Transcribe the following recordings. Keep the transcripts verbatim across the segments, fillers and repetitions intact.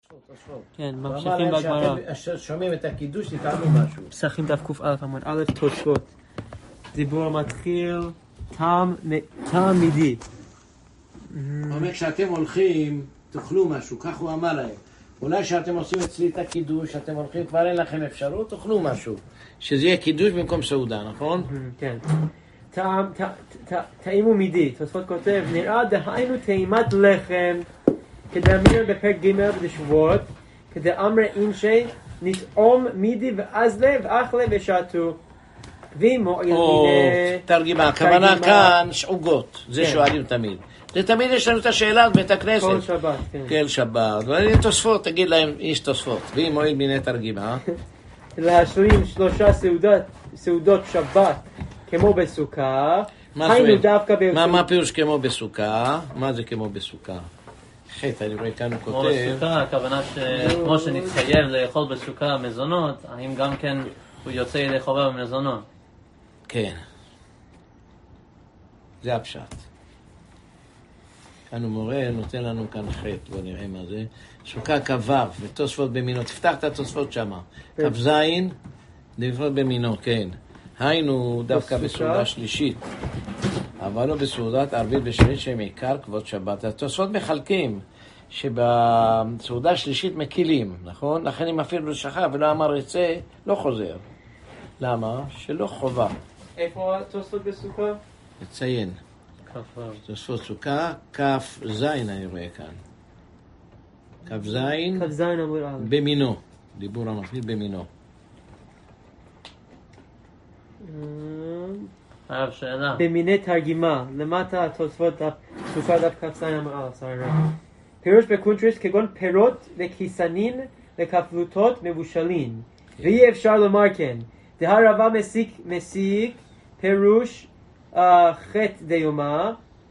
כן, ממשיכים בגמרא. שומעים את הקידוש, תתעלמו משהו. פסחים דף ק"א עמוד א' תוספות. דיבור מתחיל, טעם מידי. הוא אומר, כשאתם הולכים, תאכלו משהו, כך הוא אמר להם. אולי כשאתם עושים אצלי את הקידוש, אתם הולכים, כבר אין לכם אפשרות, תאכלו משהו. שזה יהיה קידוש במקום סעודה, נכון? כן. טעימו מידי, תוספות כותב, נראה דהיינו טעימת לחם, כדאמר בפרק ג' בשבועות, כדאמר אינשי, נטעום מידי ואזלה ואכלה ושעתו. ומועיל מיני... תרגימה, הכוונה כאן שעוגות, זה שואלים תמיד. זה תמיד יש לנו את השאלה בבית הכנסת. כל שבת, כן. כל שבת. ואין תוספות, תגיד להם, יש תוספות. ואם מועיל מיני תרגימה. להשלים שלושה סעודות שבת, כמו בסוכה. היינו דווקא... מה פירוש כמו בסוכה? מה זה כמו בסוכה? חטא, אני רואה כאן הוא כותב... כמו בסוכה, הכוונה שכמו שנתחייב לאכול בסוכה מזונות, האם גם כן הוא יוצא ידי חובה במזונות? כן. זה הפשט. כאן הוא מורה, נותן לנו כאן חטא, בוא נראה מה זה. סוכה כ"ו, ותוספות במינו, תפתח את התוספות שמה. כ"ז, תוספות במינו, כן. היינו דווקא בסעודה שלישית, אבל לא בסעודת ערבית בשביעית שהם עיקר כבוד שבת. התוספות מחלקים שבסעודה שלישית מקילים, נכון? לכן אם אפילו שכב ולא אמר יצא, לא חוזר. למה? שלא חובה. איפה התוספות בסוכה? לציין. תוספות סוכה, כף זין אני רואה כאן. כף זין במינו. דיבור המחליט במינו. אהב שאלה. במיני תרגימה, למטה התוספות סוכה דף כף זין אמרה, פירוש בקונטרס כגון פירות וכיסנין וכפלוטות מבושלין. ואי אפשר לומר כן. דהרבה מסיק מסיק פירוש חטא דיומה,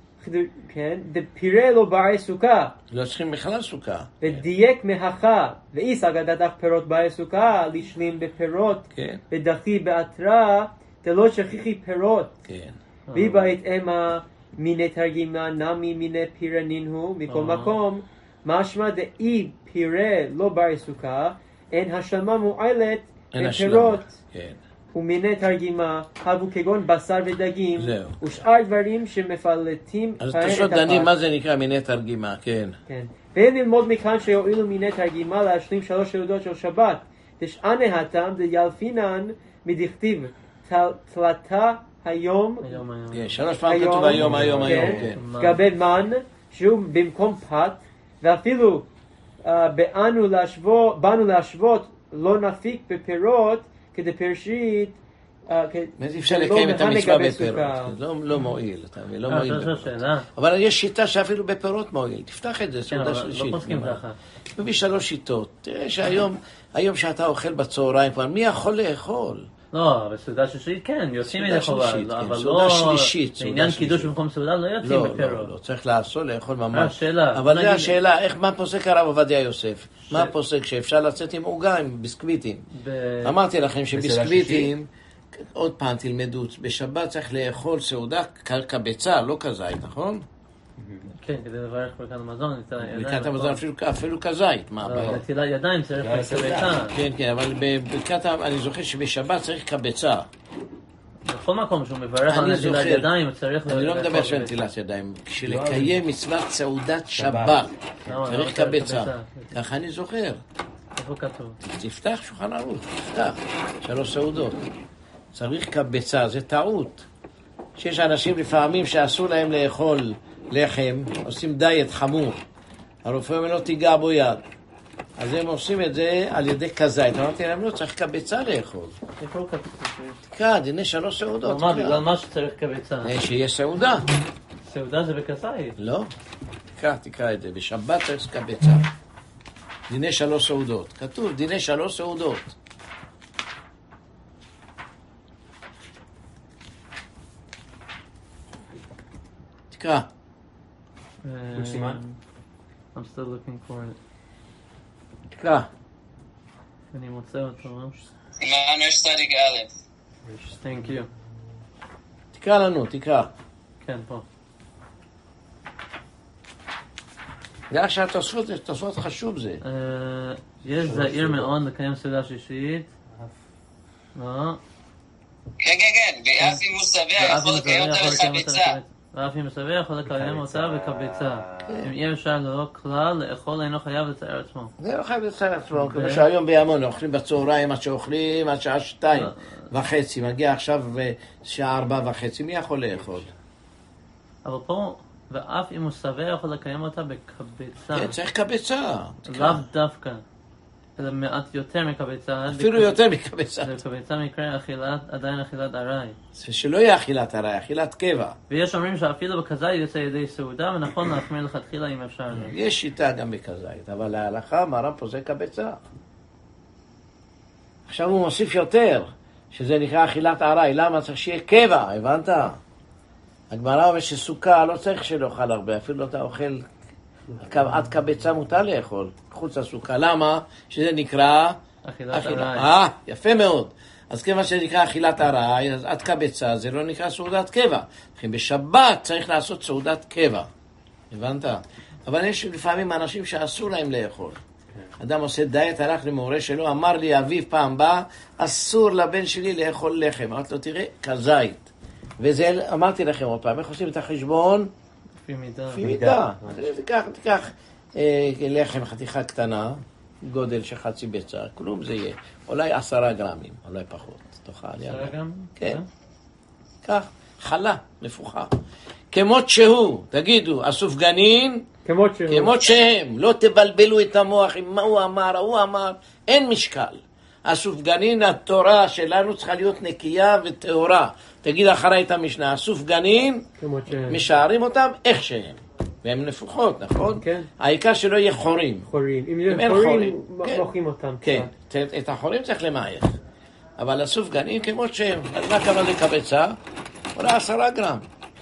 כן, דפירה לא ברי סוכה. לא צריכים בכלל סוכה. ודייק מהכה, ואיס אגדת פירות ברי סוכה, לשלים בפירות, כן. ודחי באתרה, דלא שכיחי פירות. כן. והיא בהתאמה מיני תרגימה, נמי מיני פירה נינהו, מכל מקום, משמע דאי פירה לא ברי סוכה, אין השלמה מועלת בפירות. כן. ומיני תרגימה, הבו כגון בשר ודגים, זהו. ושאר דברים שמפלטים אז תשעות דנים, מה זה נקרא מיני תרגימה, כן. כן. ואין ללמוד מכאן שיועילו מיני תרגימה להשלים שלוש סעודות של שבת. תשענה התם דילפינן מדכתיב, תלתה היום, כן, שלוש פעם כתוב היום, היום, היום, כן. גבי מן, שהוא במקום פת, ואפילו באנו להשוות, באנו להשוות, לא נפיק בפירות, כדי פרשית, אי אפשר לקיים את המצווה בפירות, לא מועיל, לא מועיל בפירות. אבל יש שיטה שאפילו בפירות מועיל, תפתח את זה, סעודה שלישית. לא פוסקים ככה. מביא שלוש שיטות, תראה שהיום, היום שאתה אוכל בצהריים כבר, מי יכול לאכול? לא, אבל סעודה שלישית כן, יוצאים מדי חובה, אבל סעודה שלישית, לעניין קידוש במקום סעודה לא יוצאים בפירות. לא, לא, צריך לעשות, לאכול ממש. אבל זה השאלה, מה פוסק הרב עובדיה יוסף? מה פוסק שאפשר לצאת עם עוגה, עם ביסקוויטים? אמרתי לכם שביסקוויטים, עוד פעם תלמדו, בשבת צריך לאכול סעודה כביצה, לא כזית, נכון? כן, כדי לברך ברכת המזון, ברכת המזון אפילו כזית, מה הבעיה? נטילת ידיים צריך כביצה. כן, כן, אבל בברכת, אני זוכר שבשבת צריך כביצה. בכל מקום שהוא מברך על נטילת ידיים צריך... אני לא מדבר של נטילת ידיים, כשלקיים מצוות סעודת שבת צריך כביצה. ככה אני זוכר. איפה כתוב? תפתח שולחן ערוך, תפתח, שלוש סעודות. צריך כביצה, זה טעות. שיש אנשים לפעמים שאסור להם לאכול לחם, עושים דיאט חמור. הרופא אומר לו תיגע בו יד. אז הם עושים את זה על ידי כזית. אמרתי להם לא, צריך כביצה לאכול. איפה הוא כתוב? תקרא, דיני שלוש סעודות. בגלל מה שצריך כביצה? שיש סעודה. סעודה זה בכזית? לא. תקרא, תקרא את זה. בשבת צריך כביצה. דיני שלוש סעודות. כתוב, דיני שלוש סעודות. תקרא. Which siman? I'm still looking for it. תקרא. אני מוצא אותו. סימן יש צדיק א'. Thank you. תקרא לנו, תקרא. כן, פה. זה עכשיו תוספות, תוספות חשוב זה. יש זהיר מאוד לקיים סעודה שישית. לא. כן, כן, כן, ואף אם הוא שבע יכול לקיים אותה בחביצה. ואף אם שבע יכול לקיים אותה בקביצה. אם אי אפשר ללא כלל, לאכול אינו חייב לצייר עצמו. זה לא חייב לצייר עצמו, כמו שהיום בימון אוכלים בצהריים עד שאוכלים עד שעה שתיים וחצי, מגיע עכשיו שעה ארבע וחצי, מי יכול לאכול? אבל פה, ואף אם הוא שבע יכול לקיים אותה בקביצה. כן, צריך קביצה. לאו דווקא. אלא מעט יותר מקביצה. אפילו יותר מקביצה. בקביצה מקרה אכילת, עדיין אכילת ארעי. שלא יהיה אכילת ארעי, אכילת קבע. ויש אומרים שאפילו בכזית יוצא ידי סעודה, ונכון להחמיר לכתחילה אם אפשר. יש שיטה גם בכזית, אבל להלכה מרן פה זה קביצה. עכשיו הוא מוסיף יותר, שזה נקרא אכילת ארעי. למה? צריך שיהיה קבע, הבנת? הגמרא אומר שסוכה לא צריך שלאכל הרבה, אפילו אתה אוכל עד קבצה מותר לאכול, חוץ לסוכה. למה? שזה נקרא אכילת ארעי. אה, יפה מאוד. אז כיוון שזה נקרא אכילת ארעי, אז עד קבצה זה לא נקרא סעודת קבע. לכן בשבת צריך לעשות סעודת קבע. הבנת? אבל יש לפעמים אנשים שאסור להם לאכול. אדם עושה דיאט, הלך למורה שלו, אמר לי, אביב פעם בא, אסור לבן שלי לאכול לחם. אמרתי לו, תראה, כזית. וזה, אמרתי לכם עוד פעם, איך עושים את החשבון? לפי מידה. לפי מידה. תיקח, תיקח אה, לחם חתיכה קטנה, גודל של חצי ביצה, כלום זה יהיה. אולי עשרה גרמים, אולי פחות. תאכל, יאללה. עשרה גרם? כן. כך, חלה, מפוחה. כמות שהוא, תגידו, הסופגנין, כמות שהוא. כמות שהם, לא תבלבלו את המוח עם מה הוא אמר, הוא אמר, אין משקל. הסופגנין, התורה שלנו צריכה להיות נקייה וטהורה. תגיד אחרי את המשנה, הסופגנין, משערים אותם איך שהם. והם נפוחות, נכון? כן. העיקר שלא יהיה חורים. חורים. אם אם יהיה אין חורים, כן. מוחים אותם. כן, קצת. את החורים צריך למעייך. אבל הסופגנין כמות שהם. אז מה כמה לקבצה? אולי עשרה גרם.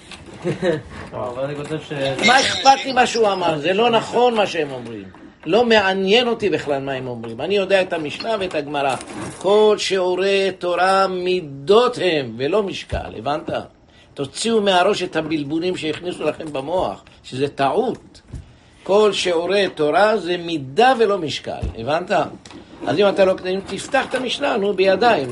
אבל אני חושב ש... מה אכפת לי מה שהוא אמר? זה לא נכון מה שהם אומרים. לא מעניין אותי בכלל מה הם אומרים. אני יודע את המשנה ואת הגמרא. כל שיעורי תורה מידות הם ולא משקל, הבנת? תוציאו מהראש את הבלבולים שהכניסו לכם במוח, שזה טעות. כל שיעורי תורה זה מידה ולא משקל, הבנת? אז אם אתה לא קטנים, תפתח את המשנה, נו, בידיים.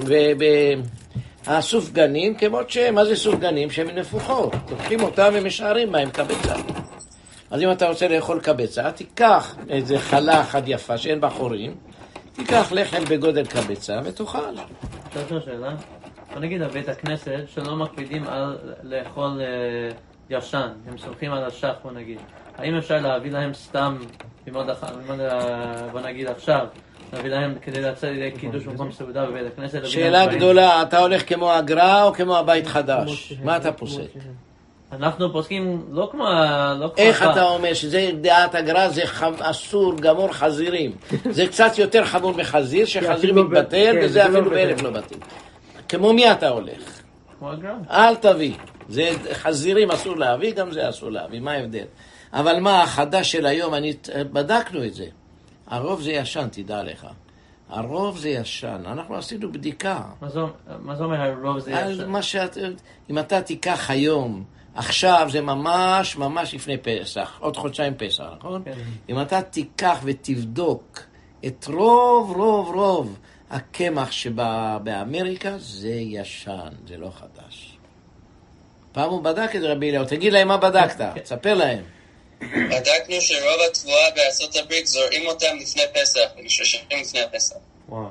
והסופגנים, כמות שהם, מה זה סופגנים? שהם נפוחות. תוקחים אותם ומשערים מהם קבצה. אז אם אתה רוצה לאכול קבצה, תיקח איזה חלה אחת יפה שאין בה חורים, תיקח לחם בגודל קבצה ותאכל. זאת השאלה. בוא נגיד על בית הכנסת שלא מקפידים על לאכול אה, ישן, הם סומכים על השח, בוא נגיד. האם אפשר להביא להם סתם, במוד, במוד, בוא נגיד עכשיו, להביא להם כדי לצאת לידי קידוש במקום סעודה בבית הכנסת? שאלה גדולה, אתה הולך כמו הגר"א או כמו הבית חדש? מה אתה פוסק? אנחנו פוסקים לא כמו... לא כמו איך הבא. אתה אומר שזה דעת הגר"א זה ח... אסור גמור חזירים? זה קצת יותר חמור מחזיר, שחזיר מתבטל וזה אפילו באלף לא בטל. כמו מי אתה הולך? כמו הגר"א. אל תביא. זה חזירים אסור להביא, גם זה אסור להביא. מה ההבדל? אבל מה החדש של היום, אני בדקנו את זה. הרוב זה ישן, תדע לך. הרוב זה ישן. אנחנו עשינו בדיקה. מה זה, מה זה אומר הרוב זה ישן? מה שאת, אם אתה תיקח היום, עכשיו זה ממש ממש לפני פסח, עוד חודשיים פסח, נכון? כן. אם אתה תיקח ותבדוק את רוב רוב רוב הקמח שבאמריקה, זה ישן, זה לא חדש. פעם הוא בדק את רבי אליהו, תגיד להם מה בדקת, תספר להם. בדקנו שרוב התבואה בארצות הברית זורעים אותם לפני פסח, ומשרשים לפני פסח. וואו.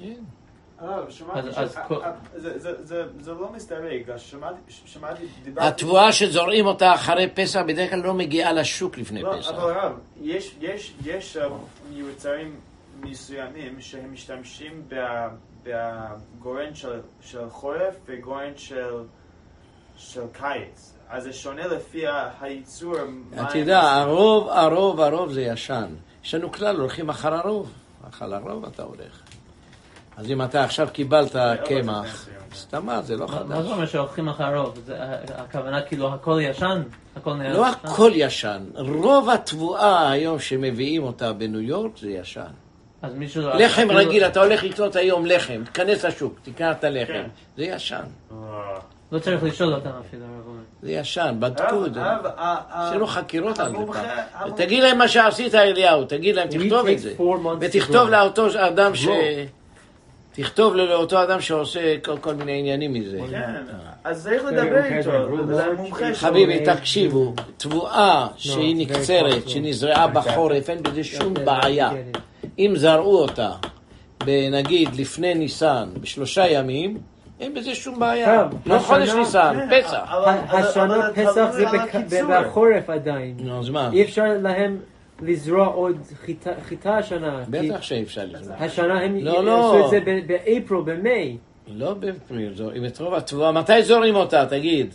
זה לא מסתרק, שמעתי, דיברתי... התבואה שזורעים אותה אחרי פסח בדרך כלל לא מגיעה לשוק לפני פסח. אבל רב, יש מיוצרים מסוימים שהם משתמשים בגורן של חורף וגורן של קיץ. אז זה שונה לפי הייצור. אתה יודע, הרוב, הרוב, הרוב זה ישן. יש לנו כלל, הולכים אחר הרוב. אחר הרוב אתה הולך. אז אם אתה עכשיו קיבלת קמח, סתמה, זה לא חדש. מה זה אומר שהולכים אחר הרוב? הכוונה כאילו הכל ישן? לא הכל ישן. רוב התבואה היום שמביאים אותה בניו יורק זה ישן. לחם רגיל, אתה הולך לקנות היום לחם, תיכנס לשוק, תקרא את הלחם. זה ישן. לא צריך לשאול אותם אפילו, הרב אומר. זה ישן, בדקו את זה. הרב, ה- ה- עשינו חקירות על זה המומחה- פעם. המומחה- תגיד להם מה שעשית אליהו, תגיד להם, תכתוב את זה. takes four months to ותכתוב grow. לאותו אדם ש... תכתוב לאותו אדם שעושה כל, כל מיני עניינים מזה. כן, אז צריך לדבר איתו, זה המומחה שלו. חביבי, תקשיבו, תבואה שהיא very נקצרת, possible. שנזרעה בחורף, אין בזה שום בעיה. אם זרעו אותה, נגיד לפני ניסן, בשלושה ימים, אין בזה שום בעיה. טוב, לא השנה- חודש ניסן, כן, פסח. אבל- אבל- השנה אבל פסח תלוי זה על בק- הקיצור. בחורף עדיין. נו, אז מה? אי אפשר להם לזרוע עוד חיטה- חיטה השנה. כי בטח שאפשר לזרוע. השנה הם לא, לא. עשו את זה ב- באפריל, במאי. לא באפריל, זורעים את רוב התבואה. מתי זורעים אותה, תגיד?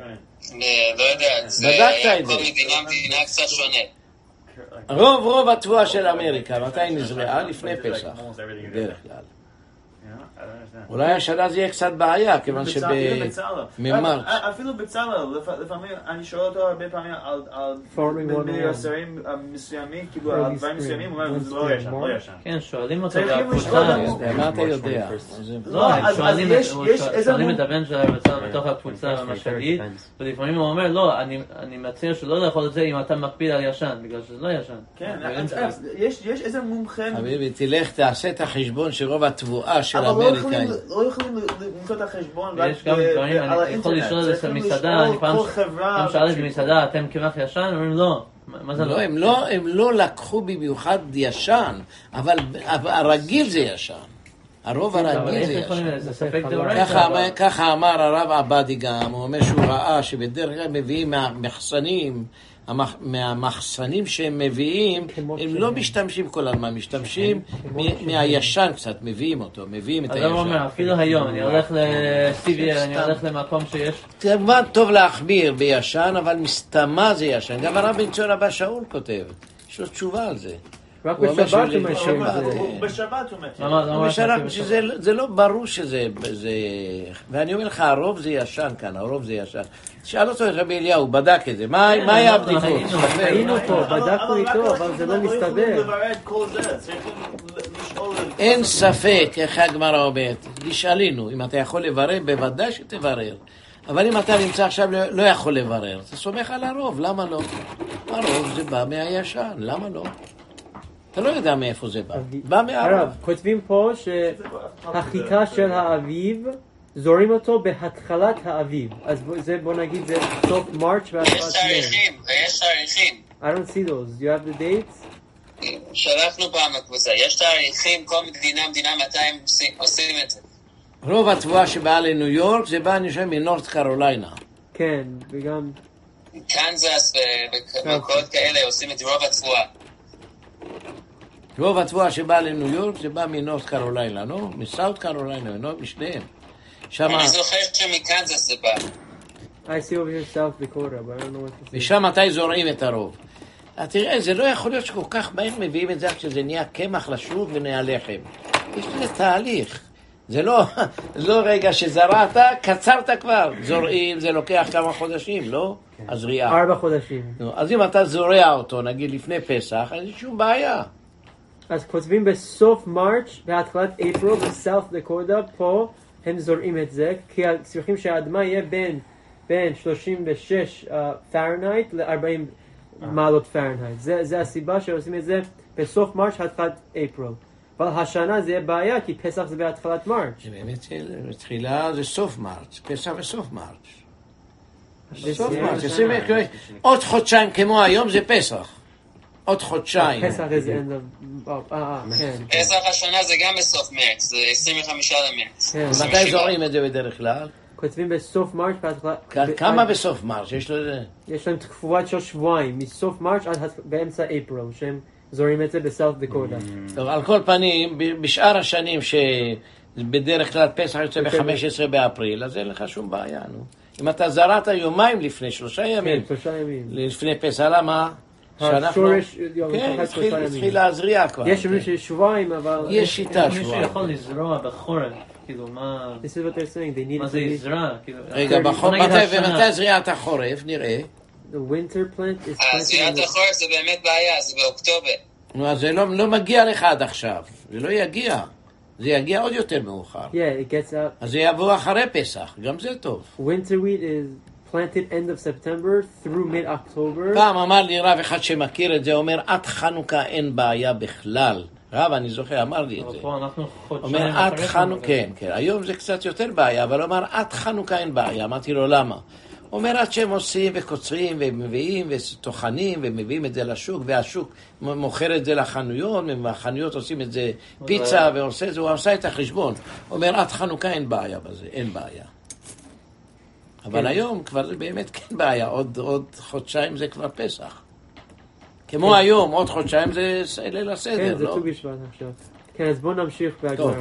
לא יודע, זה בדקת היה את כל זה. מדינה מדינה קצת שונה. רוב רוב התבואה של אמריקה, מתי נזרעה? לפני פסח. בדרך כלל. אולי השנה זה יהיה קצת בעיה, כיוון שבמרץ. אפילו בצלאל, לפ- לפעמים אני שואל אותו הרבה פעמים על- על Farming one oh one. מסרים מסוימים, כאילו Early על דברים spring. מסוימים, הוא אומר, זה לא Wednesday, ישן, לא March. ישן. כן, שואלים אותו צריכים בקבוצה. לשאול מה אתה יודע? לא, הם אז- שואלים אז את- יש- הוא יש שואל- איזה שואלים מום- את הבן של הרצל בתוך הקבוצה במשאית, ולפעמים הוא אומר, לא, אני- אני מציע שלא לאכול את זה אם אתה מקפיד על ישן, בגלל שזה לא ישן. כן, דברים אז- כאלה. אז יש יש איזה מומחה, חביבי, תלך, תעשה את החשבון שרוב התבואה של אבל לא אמריקה... יכולים- לא יכולים למצוא את החשבון רק ויש גם ב- דברים, ב- על אני יכול האינטרנט. לשאול את זה צריכים במסעדה, אני לשאול פעם כל חברה, פעם שאלתי במסעדה, אתם כמעט ישן? אומרים לא. מה מה זה לא, לא? הם לא, הם לא לקחו במיוחד ישן, אבל הרגיל זה ישן. הרוב אבל הרגיל איך זה יכולים, ישן. זה ספק ככה דאורייתא. ככה אבל- אמר- ככה אמר הרב עבדי גם, הוא אומר שהוא ראה שבדרך כלל מביאים מהמחסנים, המח- מהמחסנים שהם מביאים, כמו הם שהם. לא משתמשים כל הזמן, משתמשים מ- מהישן קצת, מביאים אותו, מביאים את אז הוא אומר, הישן. אפילו היום, אני הולך לסיבי, אני הולך למקום שיש... כמובן טוב להחמיר בישן, אבל מסתמה זה ישן. גם הרב בן ציון אבא שאול כותב, יש לו תשובה על זה. רק הוא אומר בשבת שהוא הוא משאיר את בשבת. זה. הוא בשבת הוא מת. למה- למה הוא רק משנה, נתחיל שזה, זה לא ברור שזה, זה, ואני אומר לך, הרוב זה ישן כאן, הרוב זה ישן. שאל אותו את רבי אליהו, הוא בדק את זה, מה, מה היה אנחנו הבדיקות? היינו, ספר. היינו פה, אבל- בדקנו אבל איתו, רק אבל זה לא אנחנו יכולים מסתבר. לברר את כל זה, צריכים לשאול את- אין ספק, איך הגמרא אומרת, תשאלינו, אם אתה יכול לברר, בוודאי שתברר. אבל אם אתה נמצא עכשיו לא, לא יכול לברר, אתה סומך על הרוב, למה לא? הרוב זה בא מהישן, למה לא? אתה לא יודע מאיפה זה בא, בא מהרוב. הרב, כותבים פה שהחיטה של האביב, זורים אותו בהתחלת האביב. אז בוא- זה בוא נגיד זה סוף מרץ יש והתחלת מרץ. תאריכים, יש תאריכים. I don't see those. Do you have the dates? שלחנו פעם לקבוצה, יש תאריכים, כל מדינה מדינה מתי הם עושים- עושים את זה. רוב התבואה שבאה לניו יורק, זה בא, אני חושב, מנורת קרוליינה. כן, וגם... קנזס ומקומות כאלה עושים את רוב התבואה. רוב התבואה שבאה לניו יורק, זה בא מנורת קרוליינה, לא? מסאוט קרוליינה, לא? משניהם. שמה, אני זוכר שמקנזס זה בא. I see over here South Dakota, but I don't know what to say. ושם מתי זורעים את הרוב. אז תראה, זה לא יכול להיות שכל כך מהר מביאים את זה עד שזה נהיה קמח לשוק ונהיה לחם. יש לזה תהליך. זה לא, לא רגע שזרעת, קצרת כבר. זורעים, זה לוקח כמה חודשים, לא? הזריעה. ארבע חודשים. נו, אז אם אתה זורע אותו, נגיד לפני פסח, אין שום בעיה. אז כותבים בסוף מרץ, בהתחלת אפריל, בסאוף דקודה, פה הם זורעים את זה, כי צריכים שהאדמה יהיה בין, בין שלושים ושש פארנהייט ל-ארבעים מעלות פארנהייט. זה, זה הסיבה שעושים את זה בסוף מרץ, התחלת אפריל. אבל השנה זה יהיה בעיה, כי פסח זה בהתחלת מרץ. זה באמת, בתחילה זה סוף מרץ, פסח וסוף מרץ. סוף זה מרץ, השנה. עשרים וחמש, עוד חודשיים כמו היום זה פסח. עוד חודשיים. פסח זה end of... אה, אה, כן. פסח השנה זה גם בסוף מרץ, זה עשרים וחמישה למרץ. כן. מתי זורעים את זה בדרך כלל? כותבים בסוף מרץ, בהתחלת... כמה בסוף מרץ? יש לו את זה? יש להם תקופה של שבועיים, מסוף מרץ עד באמצע אפריל, שהם זורעים את זה בסאוף דקודה. טוב, על כל פנים, ב- בשאר השנים שבדרך כלל פסח יוצא ב-חמישה עשר באפריל, אז אין לך שום בעיה, נו. אם אתה זרעת יומיים לפני, שלושה כן, ימים, שלושה ימים. לפני פסח, למה? השורש יום כן, אחד התחיל שלושה התחיל ימים. להזריע כבר. יש כן. אומרים שיש שבועיים, אבל... יש שיטה מישהו שבועיים. יכול לזרוע בחורף, כאילו מה... This is what they're saying, they need מה it זה to be... יזרע? כאילו... רגע, בוא בחור, נגיד מתי- השנה. ומתי זריעת החורף? נראה. The winter plant is אז planted זריעת in the... החורף זה באמת בעיה, זה באוקטובר. נו, אז זה לא, לא מגיע לך עד עכשיו. זה לא יגיע. זה יגיע עוד יותר מאוחר. Yeah, it gets out. אז זה יבוא אחרי פסח, גם זה טוב. Winter wheat is planted end of September through mid-October. פעם אמר לי רב אחד שמכיר את זה, אומר, עד חנוכה אין בעיה בכלל. רב, אני זוכר, אמר לי את זה. אומר, עד חנוכה, כן, כן, היום זה קצת יותר בעיה, אבל הוא אמר, עד חנוכה אין בעיה. אמרתי לו, למה? הוא אומר, עד שהם עושים וקוצרים ומביאים וטוחנים ומביאים את זה לשוק, והשוק מוכר את זה לחנויות, והחנויות עושים את זה פיצה ועושה את זה, הוא עושה את החשבון. הוא אומר, עד חנוכה אין בעיה בזה, אין בעיה. אבל היום כבר זה באמת כן בעיה, עוד, עוד חודשיים זה כבר פסח. כמו היום, עוד חודשיים זה ליל הסדר, כן, לא? זה ט"ו בשבט עכשיו. כן, אז בואו נמשיך בהגמרא.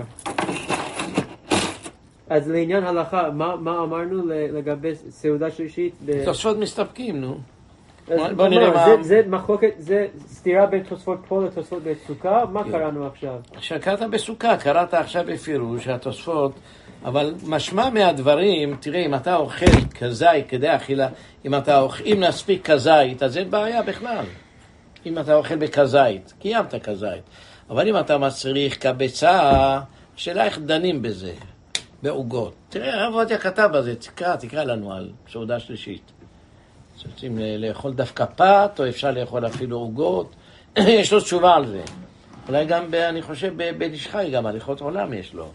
אז לעניין הלכה, מה, מה אמרנו לגבי סעודה שלישית? תוספות מסתפקים, נו. בוא, בוא נראה מה... זה, זה מחלוקת, זה סתירה בין תוספות פה לתוספות בסוכה, מה קראנו עכשיו? כשקראת בסוכה, קראת עכשיו בפירוש, התוספות, אבל משמע מהדברים, תראה, אם אתה אוכל כזית כדי אכילה, אם אתה אוכל, אם נספיק כזית, אז אין בעיה בכלל. אם אתה אוכל בכזית, קיימת כזית. אבל אם אתה מצריך כביצה, שאלה איך דנים בזה, בעוגות. תראה, הרב עובדיה כתב בזה, תקרא, תקרא לנו על סעודה שלישית. רוצים לאכול דווקא פת, או אפשר לאכול אפילו עוגות. יש לו תשובה על זה. אולי גם, ב, אני חושב, בבן איש חי, גם הליכות עולם יש לו.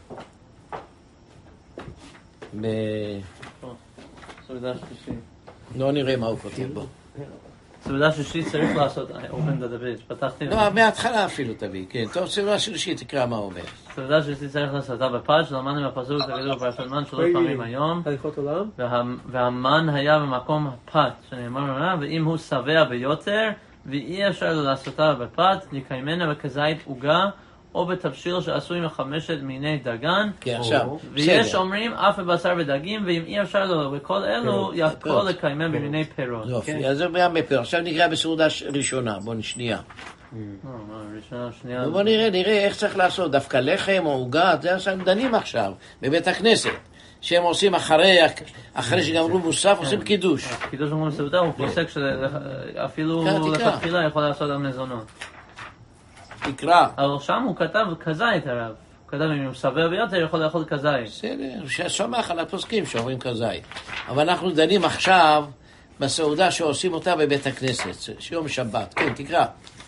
ב... סעודה שלישית. לא נראה מה הוא כותב בו. סעודה שלישית צריך לעשות, אופן דדבית, פתחתי... לא, מההתחלה אפילו תביא, כן. טוב, סעודה שלישית, תקרא מה הוא אומר. סעודה שלישית צריך לעשותה בפת, שלמדנו מהפסוק, תגידו בפרשת מן שלוש פעמים היום. הליכות עולם. והמן היה במקום הפת, שנאמר לנו, ואם הוא שבע ביותר, ואי אפשר לעשותה בפת, יקיימנה בכזית עוגה, או בתבשיל שעשוי מחמשת מיני דגן. כן, עכשיו, ויש אומרים אף בבשר ודגים, ואם אי אפשר לו בכל אלו, יכול לקיימם במיני פירות. יופי, אז זה גם בפירות. עכשיו נקרא בסעודה ראשונה, בוא נשנייה. ראשונה, שנייה. בוא נראה, נראה איך צריך לעשות, דווקא לחם או עוגה, זה עכשיו דנים עכשיו, בבית הכנסת. שהם עושים אחרי, אחרי שגמרו מוסף, עושים קידוש. קידוש אומרים סעודה, הוא פוסק שאפילו לכתחילה יכול לעשות על מזונות. תקרא. אבל שם הוא כתב כזית הרב. הוא כתב אם הוא שבע ביותר יכול לאכול כזית. בסדר, ששמח על הפוסקים שאומרים כזית. אבל אנחנו דנים עכשיו בסעודה שעושים אותה בבית הכנסת, שיום שבת. כן, תקרא.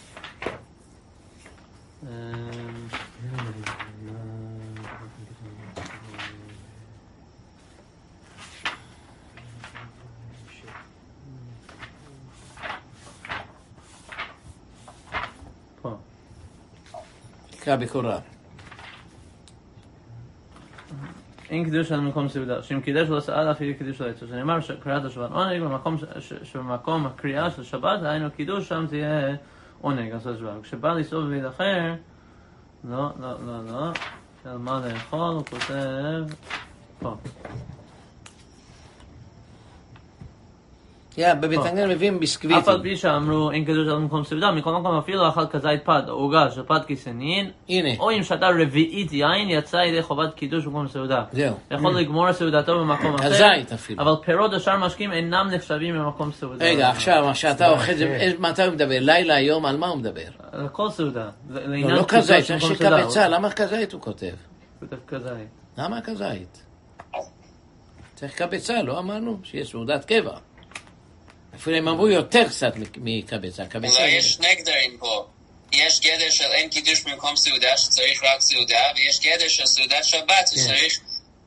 תקרא בקורא. אין קידוש על מקום סעודה, שאם קידש לא סעד אפילו קידוש לא יצא. שנאמר שקריאת השבת עונג במקום הקריאה של שבת, היינו קידוש, שם תהיה עונג, עשו השבת. כשבא לסעוד בבית אחר, לא, לא, לא, לא, של מה לאכול, הוא כותב פה. יא, בבית הנגן מביאים ביסקוויטים. אף על פי שאמרו אין קידוש על מקום סעודה, מכל מקום אפילו אכל כזית פת, או עוגה של פת כיסנין, או אם שתה רביעית יין, יצא ידי חובת קידוש במקום סעודה. זהו. יכול לגמור סעודתו במקום אחר. הזית אפילו. אבל פירות ושאר משקים אינם נחשבים במקום סעודה. רגע, עכשיו, מה שאתה אוכל, מתי הוא מדבר? לילה, היום, על מה הוא מדבר? על כל סעודה. לא, לא כזית, צריך שקבצה, למה כזית הוא כותב? הוא כותב כזית. למה כזית? צריך קבצה, לא אמרנו? שיש סעודת קבע. אפילו הם אמרו יותר קצת מקבצה. אולי יש שני גדרים פה. יש גדר של אין קידוש במקום סעודה שצריך רק סעודה, ויש גדר של סעודת שבת שצריך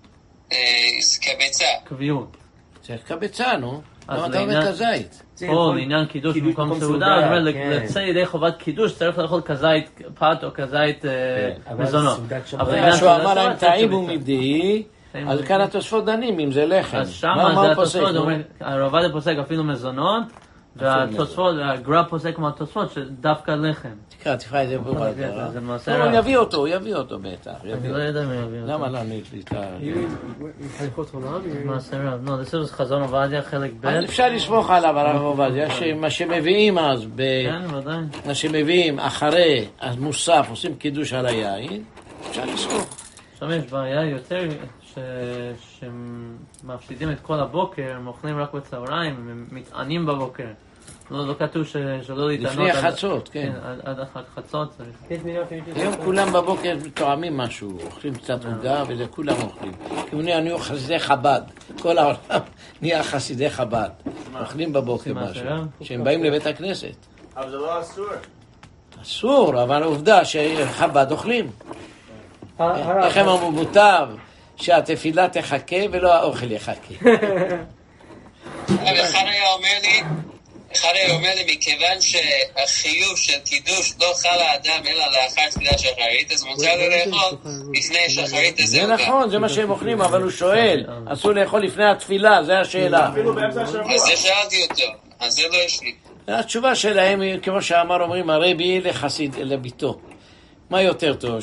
קבצה. קביעות. צריך קבצה, נו. למה אתה אומר כזית? פה לעניין קידוש במקום סעודה, זאת אומרת, לצא ידי חובת קידוש צריך לאכול כזית פת או כזית מזונות. מה שהוא אמר להם תעיבו מדי, אז כאן התוספות דנים אם זה לחם. אז שם זה התוספות, הרב עובדיה פוסק אפילו מזונות, והתוספות, הגר"א פוסק מהתוספות שדווקא לחם. תקרא, תפרע את זה פה בגר"א. הוא יביא אותו, הוא יביא אותו בטח. אני לא יודע מי יביא אותו. למה לא נקליט? הליכות עולם? מעשה רב. לא, זה חזון עובדיה חלק ב'. אפשר לסמוך עליו, הרב עובדיה, מה שמביאים אז, כן, ודאי. מה שמביאים אחרי המוסף, עושים קידוש על היין, אפשר לסמוך. עכשיו יש בעיה יותר שמפסידים את כל הבוקר, הם אוכלים רק בצהריים, הם מתענים בבוקר. לא, לא כתוב ש- שלא להתענות. לפני עד- החצות, כן. כן, עד- עד החצות צריך. Qu'est-ce que tu היום כולם בבוקר טועמים משהו, אוכלים קצת עוגה וזה, כולם אוכלים. כמוני אני חסידי חב"ד, כל העולם נהיה חסידי חב"ד. אוכלים בבוקר מה, משהו, שלום? שהם באים לבית הכנסת. אבל זה לא אסור. אסור, אבל עובדה שחב"ד אוכלים. איך הם אמרו, מוטב שהתפילה תחכה ולא האוכל יחכה. אבל אחד היה אומר לי, אחד היה אומר לי, מכיוון שהחיוב של קידוש לא חל האדם אלא לאחר תפילת שחרית, אז מותר לו לאכול לפני שחרית זה הסעודה. נכון, זה מה שהם אוכלים, אבל הוא שואל, אסור לאכול לפני התפילה, זה השאלה. אפילו באמצע השבוע. אז זה שאלתי אותו, אז זה לא יש לי. התשובה שלהם היא, כמו שאמר אומרים, הרבי לחסיד, לביתו. מה יותר טוב,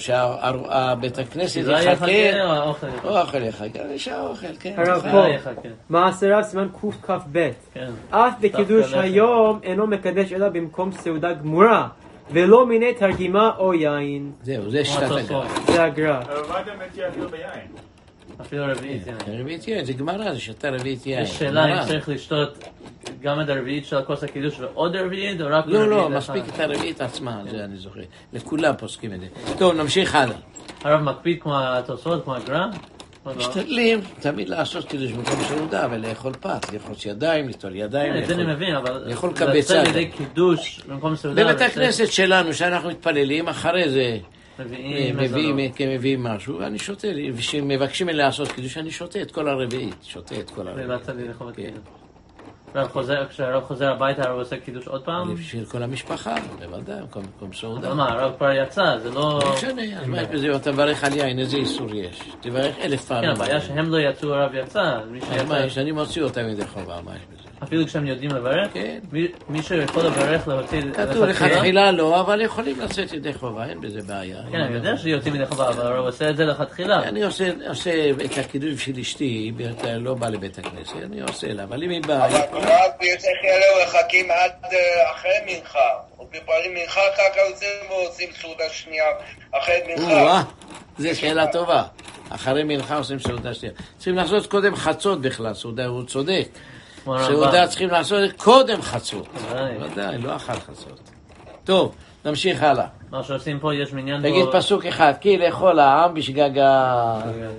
שהבית הכנסת זה היה יחכה, יחכה או האוכל יחכה? או האוכל יחכה, שהאוכל, כן. הרב זה פה, היה יחכה. מעשרה סימן קכ"ב. כן. אף בקידוש דווקא היום אינו מקדש אלא במקום סעודה גמורה, ולא מיני תרגימה או יין. זהו, זה שיטת הגר"א. זה הגר"א. אבל מה אתה מציע אפילו ביין? אפילו רביעית יין. רביעית יין, זה גמרא, זה שיטה רביעית יין. יש שאלה גמרא. אם צריך לשתות גם את הרביעית של הכוס הקידוש ועוד רביעית, או רק לא, רביעית לא, אחד? מספיק את הרביעית עצמה, זה אני זוכר. לכולם פוסקים את זה. טוב, נמשיך הלאה. הרב מקפיד כמו התוספות, כמו הגר"א? או לא? משתדלים תמיד לעשות קידוש במקום סעודה ולאכול פת, לרחוץ ידיים, לטול ידיים, כן, את זה אני לאכול. מבין, אבל לאכול לצאת קבצה. לידי קידוש במקום סעודה... בבית ולצאת הכנסת שלנו, שאנחנו מתפללים, אחרי זה רביעים, מביאים, מזונות. כן, מביאים משהו, ואני שותה, וכשמבקשים ממני לעשות קידוש, אני שותה את כל הרביעית, שותה את כל הרביעית. ולצאת לידי חובת כן. קידוש. הרב חוזר, כשהרב חוזר הביתה, הרב עושה קידוש עוד פעם? בשביל כל המשפחה, בוודאי, במקום במקום סעודה. אבל מה, הרב כבר יצא, זה לא... לא משנה, אז מה יש בזה, אתה מברך על יין, איזה איסור יש? תברך אלף פעמים. כן, הבעיה שהם לא יצאו, הרב יצא. מי אז מה שיצא, יש? אני מוציא אותם ידי חובה, מה יש בזה? אפילו כשהם יודעים לברך? כן. מי- מי שיכול לברך להוציא... כתוב לכתחילה לא, אבל יכולים לצאת ידי חובה, אין בזה בעיה. כן, אני יודע שיוצאים ידי חובה, אבל הרב עושה את זה לכתחילה. אני עושה, עושה את הקידוש של אשתי, היא לא באה לבית הכנסת, אני עושה לה, אבל אם היא באה... אבל כבר יוצא כאלה מחכים עד אה, אחרי מנחה, ובפעמים מנחה אחר כך יוצאים ועושים סעודה שנייה אחרי מנחה. או-אה, זו שאלה טובה. אחרי מנחה עושים סעודה שנייה. צריכים לעשות קודם חצות בכלל, סעודה, הוא צודק. כמו הרמב"ם. סעודה צריכים לעשות קודם חצות. ודאי. ודאי, לא אחר חצות. טוב, נמשיך הלאה. מה שעושים פה, יש מניין פה... תגיד פסוק אחד, כי לאכול העם בשגגה.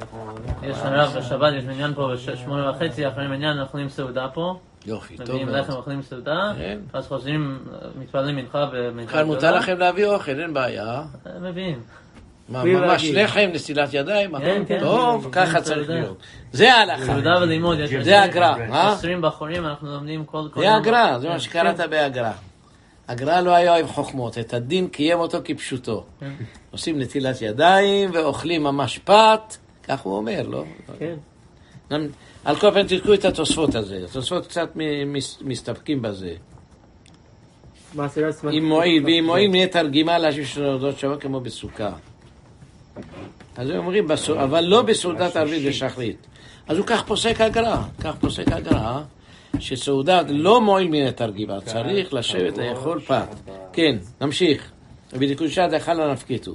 יש הרב בשבת, יש מניין פה בשמונה וחצי, אחרי מניין אוכלים סעודה פה. יופי, טוב מביאים מאוד. לחם, אוכלים סעודה, כן. אז חוזרים, מתפללים מנחה במנחה כאן מותר לכם להביא אוכל, אין בעיה. מביאים. מה, בלי ממש להגיד. לחם, נטילת ידיים? כן, כן. טוב, כן, ככה כן, צריך אתה יודע. להיות. זה ההלכה. סעודה ולימוד, יש זה הגר"א, אה? עשרים בחורים, אנחנו לומדים כל... כל זה יום. הגר"א, זה כן, מה שקראת בהגר"א. הגר"א לא היה אוהב חוכמות, את הדין קיים אותו כפשוטו. כן. עושים נטילת ידיים ואוכלים ממש פת, כך הוא אומר, לא? כן. על כל פנים תזכו את התוספות הזה, התוספות קצת מ- מס- מסתפקים בזה. מעשרה סימן אם מועיל, ואם קכ"ב. מועיל נהיה תרגימה להשיב סעודות שווה כמו בסוכה. אז הם אומרים, בסו- אבל לא בסעודת ערבית ושחרית. אז הוא כך פוסק הגר"א, כך פוסק הגר"א, שסעודה לא מועיל מן התרגימה, צריך לשבת לאכול פת. כן, נמשיך. ובדקושה דחלה נפקיתו.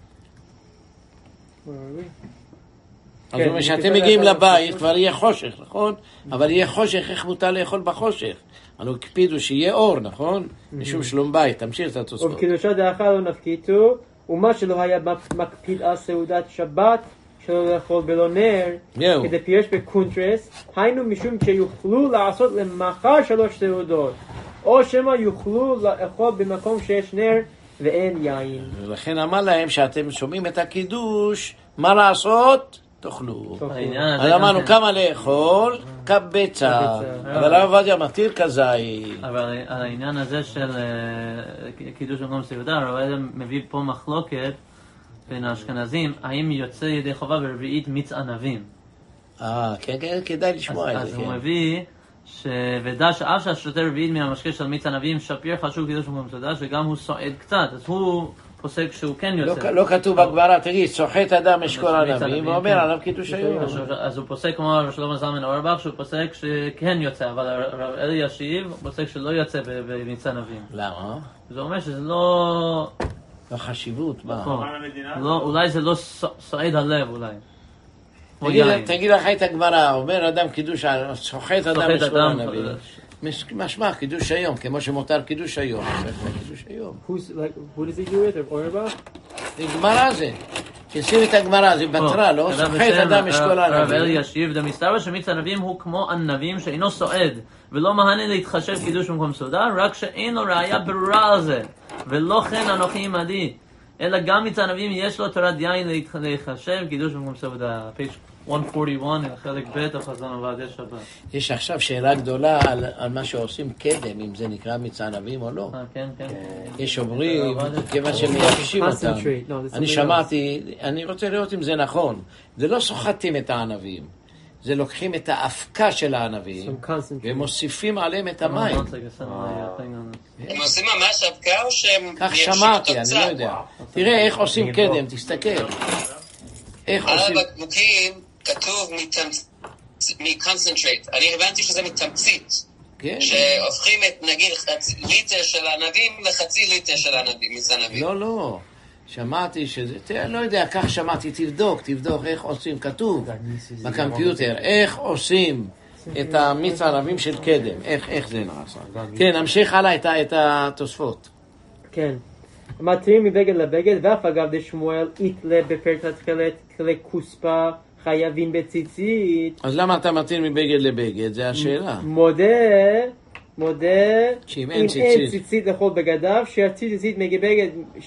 אז כן, הוא אומר שאתם בדקושה מגיעים דחלה לבית, נפקיתו. כבר יהיה חושך, נכון? אבל יהיה חושך, איך מותר לאכול בחושך? אבל הקפידו שיהיה אור, נכון? משום שלום בית, תמשיך את התוספות. ובקידושה דאכל לא נפקיתו, ומה שלא היה מקפיד על סעודת שבת, שלא לאכול בלא נר, זהו. כדי פירש בקונטרס, היינו משום שיוכלו לעשות למחר שלוש סעודות, או שמא יוכלו לאכול במקום שיש נר ואין יין. ולכן אמר להם שאתם שומעים את הקידוש, מה לעשות? תאכלו. העניין הזה אז גם אמרנו כן. כמה לאכול? קבצה. קבצה. אבל הרב עובדיה מתיר כזית. אבל על העניין הזה של אה, קידוש במקום סעודה, הרב עובדיה מביא פה מחלוקת בין האשכנזים, האם יוצא ידי חובה ברביעית מיץ ענבים. אה, כן, כן, כדאי לשמוע אז, את אז זה, הוא כן. מביא שוודע שאף שהשותה רביעית מהמשקה של מיץ ענבים, שפיר חשוב קידוש במקום סעודה, וגם הוא סועד קצת, אז הוא פוסק שהוא כן לא יוצא. כ- לא כתוב בגמרא, תגיד, סוחט אדם אשכול מיץ ענבים, ענבים, ואומר כן. עליו קידוש היום. אז, אז הוא פוסק כמו הרב שלמה זלמן אורבך, שהוא פוסק שכן יוצא, אבל הרב אלי ישיב, הוא פוסק שלא יוצא ב- במיץ ענבים. למה? זה אומר שזה לא... לא חשיבות, מה? נכון. למען המדינה? לא, אולי זה לא ס- סועד הלב, אולי. כמו תגיד- יין. תגיד לך את הגמרא, אומר אדם קידוש, סוחט אדם סוחט אשכול אדם, ענבים. מש- משמע קידוש היום, כמו שמותר קידוש היום. צריך קידוש היום. Who's like? Who does he do it? Or Orba? זה גמרא זה. תשים את הגמרא, זה בתרה, לא? סוחט אדם אשכול הרב הנביא. אלי ישיב, דמסתבר שמיץ הנביאים הוא כמו ענבים שאינו סועד ולא מהנה להתחשב קידוש במקום סעודה, רק שאין לו ראיה ברורה על זה, ולא כן אנוכי עמדי, אלא גם מיץ הנביאים יש לו תורת יין להתח- להיחשב קידוש במקום סעודה. פייג' מאה ארבעים ואחת, חלק ב' החזון עובדיה שבת. יש עכשיו שאלה גדולה על, על מה שעושים קדם, אם זה נקרא מיץ הענבים או לא. אה, כן, כן. יש אומרים, כיוון שמייבשים אותם. Concentrate. No, there's אני something שמעתי, אני רוצה לראות אם זה נכון. זה לא סוחטים את הענבים, זה לוקחים את האבקה של הענבים Some concentrate. ומוסיפים עליהם את Oh, המים. don't take a send my thing on this. הם עושים ממש אבקה או שהם כך מייבשים שמעתי, אותו אני קצת? לא יודע. תראה איך עושים קדם, תסתכל. איך על עושים... הבקבוקים כתוב מקונסנטרייט. אני הבנתי שזה מתמצית. כן? שהופכים את נגיד חצי ליטר של ענבים לחצי ליטר של ענבים, מיץ ענבים. לא, לא. שמעתי שזה... תראה, לא יודע, כך שמעתי, תבדוק, תבדוק איך עושים, כתוב בקמפיוטר, איך עושים את המיץ הענבים של קדם, איך, איך זה נעשה. כן, נמשיך הלאה את, ה- את התוספות. כן. מתירים מבגד לבגד, ואף אגב דשמואל יתלה בפרק התחילת כלי כוספה חייבים בציצית. אז למה אתה מתאים מבגד לבגד? זה השאלה. מודה, מודה, שאם אם אין אין ציצית. ציצית לכל בגדיו, שיוציא ציצית מבגד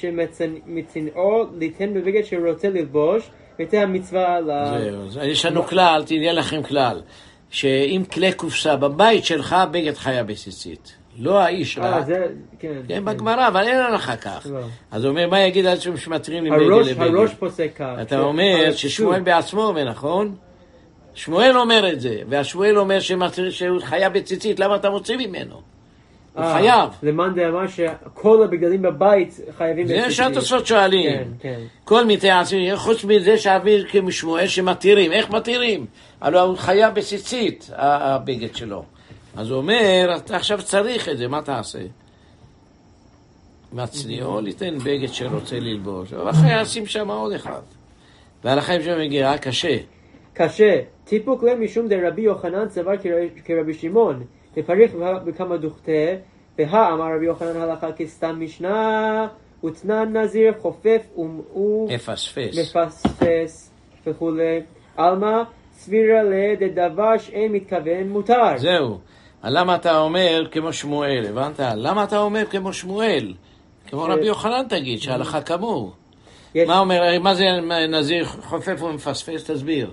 שמצנעו ליתן בבגד שרוצה ללבוש, ותהיה המצווה עליו. זהו, אז יש לנו כלל, תהיה לכם כלל, שאם כלי קופסה בבית שלך, בגד חיה בציצית. לא האיש אה, רק. זה, כן. כן, בגמרא, אבל אין לך כך. לא. אז הוא אומר, מה יגיד על שום שמתרים מבגד הראש, לבגד? הראש פוסק כך. אתה אומר ששמואל בעצמו אומר, נכון? שמואל אומר את זה, והשמואל אומר שמטר- שהוא חיה בציצית, למה אתה מוציא ממנו? הוא אה, חייב. למאן דאמר שכל הבגדים בבית חייבים זה בציצית. שהתוספות שואלים. כן, כן. כל מתייעצים, חוץ מזה שאוויר כמו שמואל שמתירים. איך מתירים? הלוא הוא חיה בציצית, ה- הבגד שלו. אז הוא אומר, אתה עכשיו צריך את זה, מה תעשה? מצניעו ליתן בגד שרוצה ללבוש, אבל אחרי ישים שם עוד אחד. ועל החיים שם מגיעה קשה. קשה. טיפוק להם משום דרבי יוחנן סבר כר- כרבי שמעון. לפריך בכמה דוכתה, והא אמר רבי יוחנן הלכה כסתם משנה, ותנן נזיר חופף ומאו מפספס. מפספס וכולי. עלמא סבירה לדבר שאין מתכוון מותר. זהו. למה אתה אומר כמו שמואל? הבנת? למה אתה אומר כמו שמואל? כמו רבי יוחנן תגיד, שהלכה כמוהו. יש- מה אומר, מה זה נזיר חופף ומפספס? תסביר.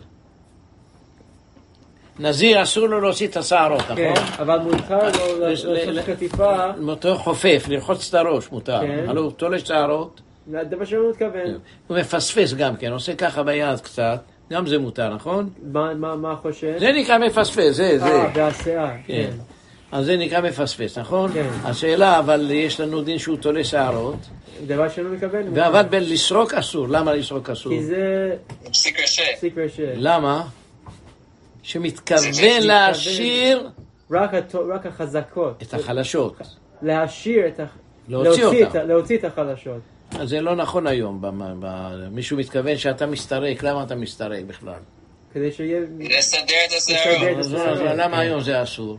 נזיר אסור לו להוציא את השערות, כן, נכון? אבל מותר לו ל- לעשות ל- חטיפה. מותו חופף, לרחוץ את הראש מותר. כן. הלוא הוא תולש שערות, דבר שלא מתכוון. הוא מפספס גם כן, עושה ככה ביד קצת, גם זה מותר, נכון? מה- מה מה חושב? זה נקרא מפספס, זה, זה. אה, והשיער. כן. כן. אז זה נקרא מפספס, נכון? כן. השאלה, אבל יש לנו דין שהוא תולש שערות, דבר שלא מתכוון. אבל בין לסרוק אסור. למה לסרוק אסור? כי זה פסיק קשה. סיקרט של. למה? שמתכוון להשאיר רק הטו- רק החזקות. את החלשות. להשאיר את ה... להוציא להוציא אותם. את ה- להוציא את החלשות. אז זה לא נכון היום. במ- ב- מישהו מתכוון שאתה מסתרק, למה אתה מסתרק בכלל? כדי שיהיה... לסדר את לסדר השערות. את אז השערות. אז למה היום זה אסור?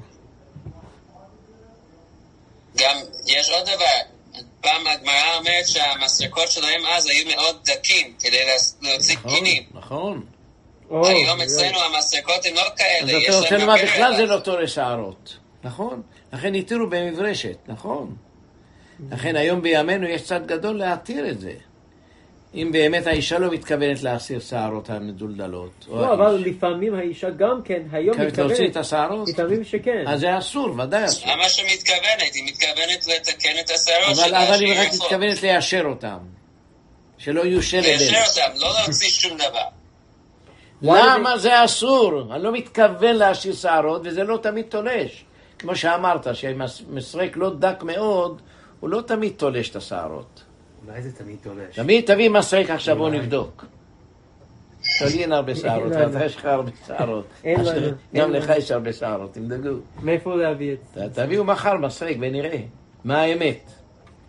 גם יש עוד דבר. פעם הגמרא אומרת שהמסרקות שלהם אז היו מאוד דקים כדי להוציא נכון, קינים. נכון. או, היום זה- אצלנו המסרקות הם לא אז כאלה, יש אתה רוצה להם לומר, יותר בכלל זה אלף. לא תולש שערות. נכון? לכן התירו במברשת, נכון? לכן היום בימינו יש צד גדול להתיר את זה. אם באמת האישה לא מתכוונת להסיר שערות המדולדלות. או לא, אבל האיש. לפעמים האישה גם כן, היום מתכוונת להוציא את מתכוונת. השערות? לפעמים שכן. אז זה אסור, ודאי אסור. למה שמתכוונת? היא מתכוונת לתקן את השערות אבל שלה, אבל היא שיהיה רק יפות. מתכוונת ליישר אותם. שלא יהיו שלד. ליישר אלה. אותם, לא להוציא שום דבר. למה זה אסור? אני לא מתכוון להשאיר שערות, וזה לא תמיד תולש. כמו שאמרת, שהמסרק לא דק מאוד, הוא לא תמיד תולש את השערות. אולי זה תמיד תולש. תמיד תביא מסרק עכשיו, בוא נבדוק. תולין הרבה שערות, אתה יש לך הרבה שערות. אין לנו, גם אין לך לנו. יש הרבה שערות, תמדגו. מאיפה להביא את זה? ת- תביאו מחר מסרק ונראה. מה האמת?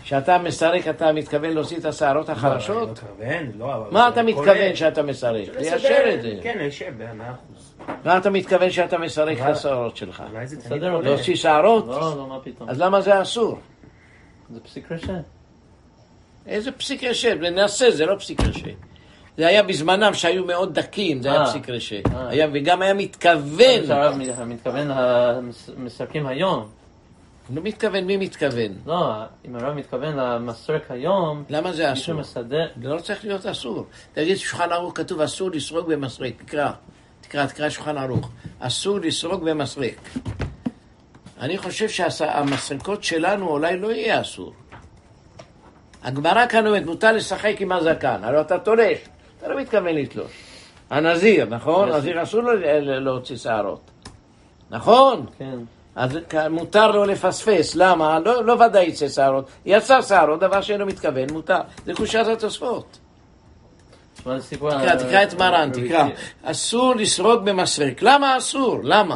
כשאתה מסרק, אתה מתכוון להוציא את השערות החלשות? לא, מתכוון, לא, אבל... מה אתה מתכוון שאתה מסרק? ליישר את זה. כן, ליישר, במאה אחוז. מה אתה מתכוון שאתה מסרק את השערות שלך? אולי זה תמיד בסדר, עולה. להוציא שערות? לא, לא, מה פתאום. אז למה זה אסור? זה פסיק רשת. איזה פסיק רשת? ננסה, זה לא פסיק רשת. זה היה בזמנם שהיו מאוד דקים, זה היה אה. פסיק רשת. אה. היה- וגם היה מתכוון. הרב מתכוון למסרקים היום. לא מתכוון, מי מתכוון? לא, אם הרב מתכוון למסרק היום, למה זה מי אסור? שמסדר... זה לא צריך להיות אסור. תגיד, שולחן ערוך כתוב אסור לסרוק במסרק. תקרא, תקרא, תקרא שולחן ערוך. אסור לסרוק במסרק. אני חושב שהמסרקות שלנו אולי לא יהיה אסור. הגמרא כאן אומרת, מותר לשחק עם הזקן. הרי אתה תולש, אתה לא מתכוון לתלוש. הנזיר, נכון? הנזיר אסור לו להוציא שערות. נכון? כן. אז מותר לו לפספס, למה? לא, לא ודאי יצא שערות. יצא שערות, דבר שאינו מתכוון, מותר. זה קושת התוספות. מה זה סיפור? תקרא, תקרא את מרן, תקרא. אסור לסרוק במסרק. למה אסור? למה?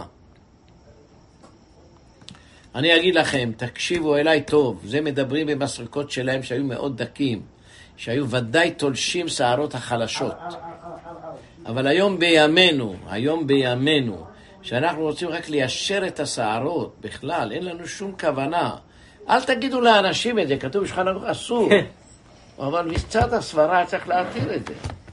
אני אגיד לכם, תקשיבו אליי טוב, זה מדברים במסרקות שלהם שהיו מאוד דקים, שהיו ודאי תולשים שערות החלשות. אבל היום בימינו, היום בימינו, שאנחנו רוצים רק ליישר את השערות, בכלל, אין לנו שום כוונה. אל תגידו לאנשים את זה, כתוב בשולחן ערוך אסור. אבל מצד הסברה צריך להתיר את זה.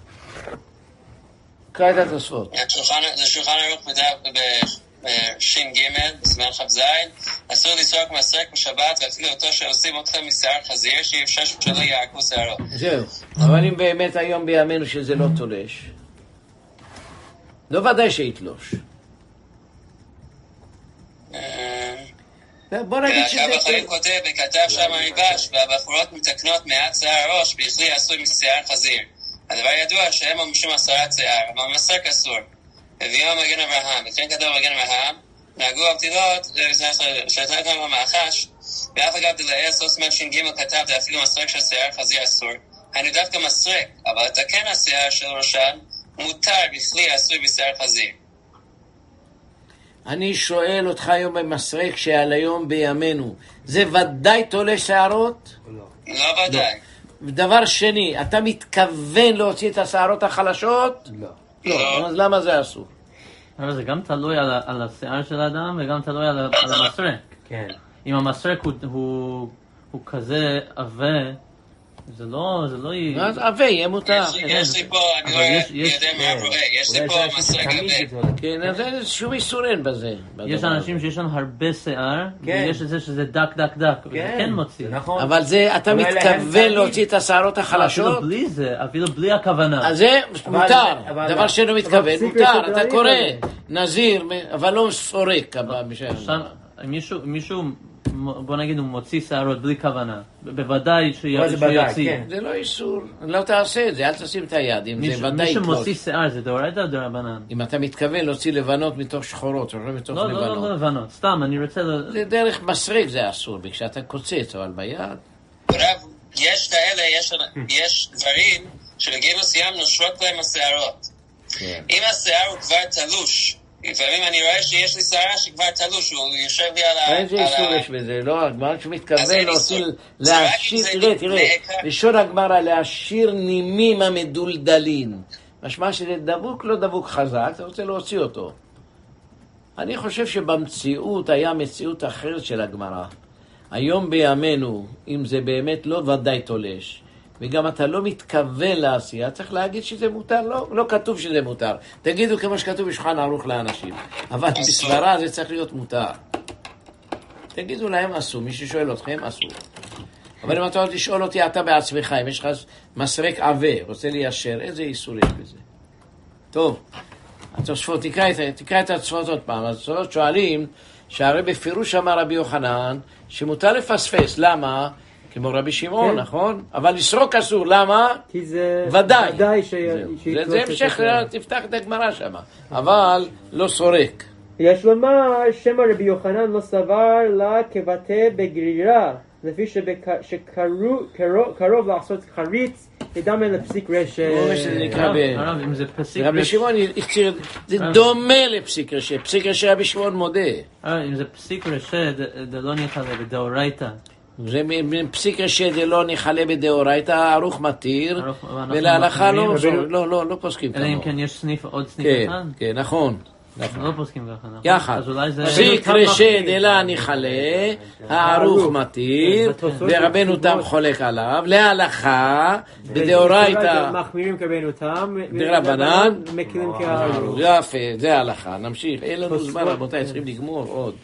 קרא את התוספות. זה שולחן ערוך בשין ג' בסימן כ"ז, אסור לסרוק מסרק בשבת ואפילו אותו שעושים אותו משיער חזיר, שאי אפשר שלא יעקו שערות. זהו, אבל אם באמת היום בימינו שזה לא תולש, לא ודאי שיתלוש. בוא נגיד שזה... הרב החיים כותב, וכתב שם הריבש, והבחורות מתקנות מעט שיער ראש, בכלי עשוי משיער חזיר. הדבר ידוע שהם ממשים עשרת שיער, אבל מסרק אסור. הביאו מגן אברהם, וכן כתוב מגן אברהם, נהגו הפתילות, שנתן כמה המאחש, ואף אגב דלאי הסוס מן ש"ג כתב, זה אפילו מסרק של שיער חזיר אסור. היינו דווקא מסרק, אבל לתקן השיער של ראשן, מותר בכלי עשוי בשיער חזיר. אני שואל אותך היום במסרק שעל היום בימינו, זה ודאי תולש שערות? לא ודאי. דבר שני, אתה מתכוון להוציא את השערות החלשות? לא. לא, אז למה זה אסור? אבל זה גם תלוי על, על השיער של האדם וגם תלוי על, על המסרק. כן. אם המסרק הוא, הוא, הוא כזה עבה, זה לא, זה לא יהיה... אז עבה, יהיה מותר. יש לי פה, אני לא יודע מה רואה, יש לי פה מסרק עבה. כן, אז אין שום איסור אין בזה. יש אנשים שיש להם הרבה שיער, ויש את זה שזה דק דק דק, וזה כן מוציא. נכון. אבל זה, אתה מתכוון להוציא את השערות החלשות? אפילו בלי זה, אפילו בלי הכוונה. אז זה מותר, אבל- דבר שאינו מתכוון, פסיק מותר, רשת אתה לא קורא, יהיה. נזיר, אבל לא סורק. שם, מישהו, מישהו, בוא נגיד, הוא מוציא שערות בלי כוונה. בוודאי אבל זה שהוא ודאי, יוציא. כן. זה לא איסור, לא תעשה את זה, אל תשים את היד, אם מישהו- זה ודאי מי יתלוש. שמוציא שיער זה דאורייתא או דרבנן? אם אתה מתכוון להוציא לבנות מתוך שחורות, או לא מתוך לא, לא, לא, לא לבנות. לבנות. סתם, אני רוצה... ל- זה דרך מסרק זה אסור, כשאתה קוצץ, אבל ביד. רב, יש כאלה, יש, יש דברים שבגיל מסוים נושרות להם השערות. כן. אם השיער הוא כבר תלוש, לפעמים אני רואה שיש לי שערה שכבר תלוש, הוא יושב לי על ה... איזה על איסור ה- יש בזה? לא, הגמרא אז שמתכוון אין להוציא, איסור. זה רק אם להשאיר, זה תראה, תראה, נעקר. לשון הגמרא להשאיר נימים המדולדלים. משמע שזה דבוק, לא דבוק חזק, אתה רוצה להוציא אותו. אני חושב שבמציאות היה מציאות אחרת של הגמרא. היום בימינו, אם זה באמת לא ודאי תולש, וגם אתה לא מתכוון לעשייה, צריך להגיד שזה מותר, לא, לא כתוב שזה מותר. תגידו כמו שכתוב בשולחן ערוך לאנשים. אבל בסברה זה צריך להיות מותר. תגידו להם אסור, מי ששואל אתכם אסור. אבל אם אתה רוצה לשאול אותי אתה בעצמך, אם יש לך מסרק עבה, רוצה ליישר, איזה איסור יש בזה? טוב, התוספות, תקרא את, תקרא את התוספות עוד פעם. התוספות שואלים, שהרי בפירוש אמר רבי יוחנן, שמותר לפספס, למה? כמו רבי שמעון, כן. נכון? אבל לסרוק אסור, למה? כי זה... ודאי. ודאי ש... זהו. שיתלוש זה, זה את המשך, השער. תפתח את הגמרא שם. אבל לא סורק. יש לומר שמא רבי יוחנן לא סבר לה כבטא בגרירה, לפי שקרוב לעשות חריץ, ידמה לפסיק רשת. או שזה נקרא הרב, ב... הרב, אם זה פסיק... רבי רש- שמעון הכתיר, זה דומה לפסיק רשת. פסיק רשת רבי שמעון מודה. הרב, אם זה פסיק רשת, זה לא נכלל בדאורייתא. זה פסיק שדלא נחלה בדאורייתא, ערוך מתיר, ולהלכה לא, לא, לא, לא פוסקים כמוהו. אלא אם כן יש סניף, עוד סניף אחד? כן, כן, נכון. לא פוסקים ככה, נכון? יחד. פסיק שדלא נחלה, הערוך מתיר, ורבנו תם חולק עליו, להלכה, בדאורייתא, מחמירים כרבנו תם, דרבנן, מקלים כערוך. יפה, זה ההלכה. נמשיך, אין לנו זמן, רבותיי, צריכים לגמור עוד.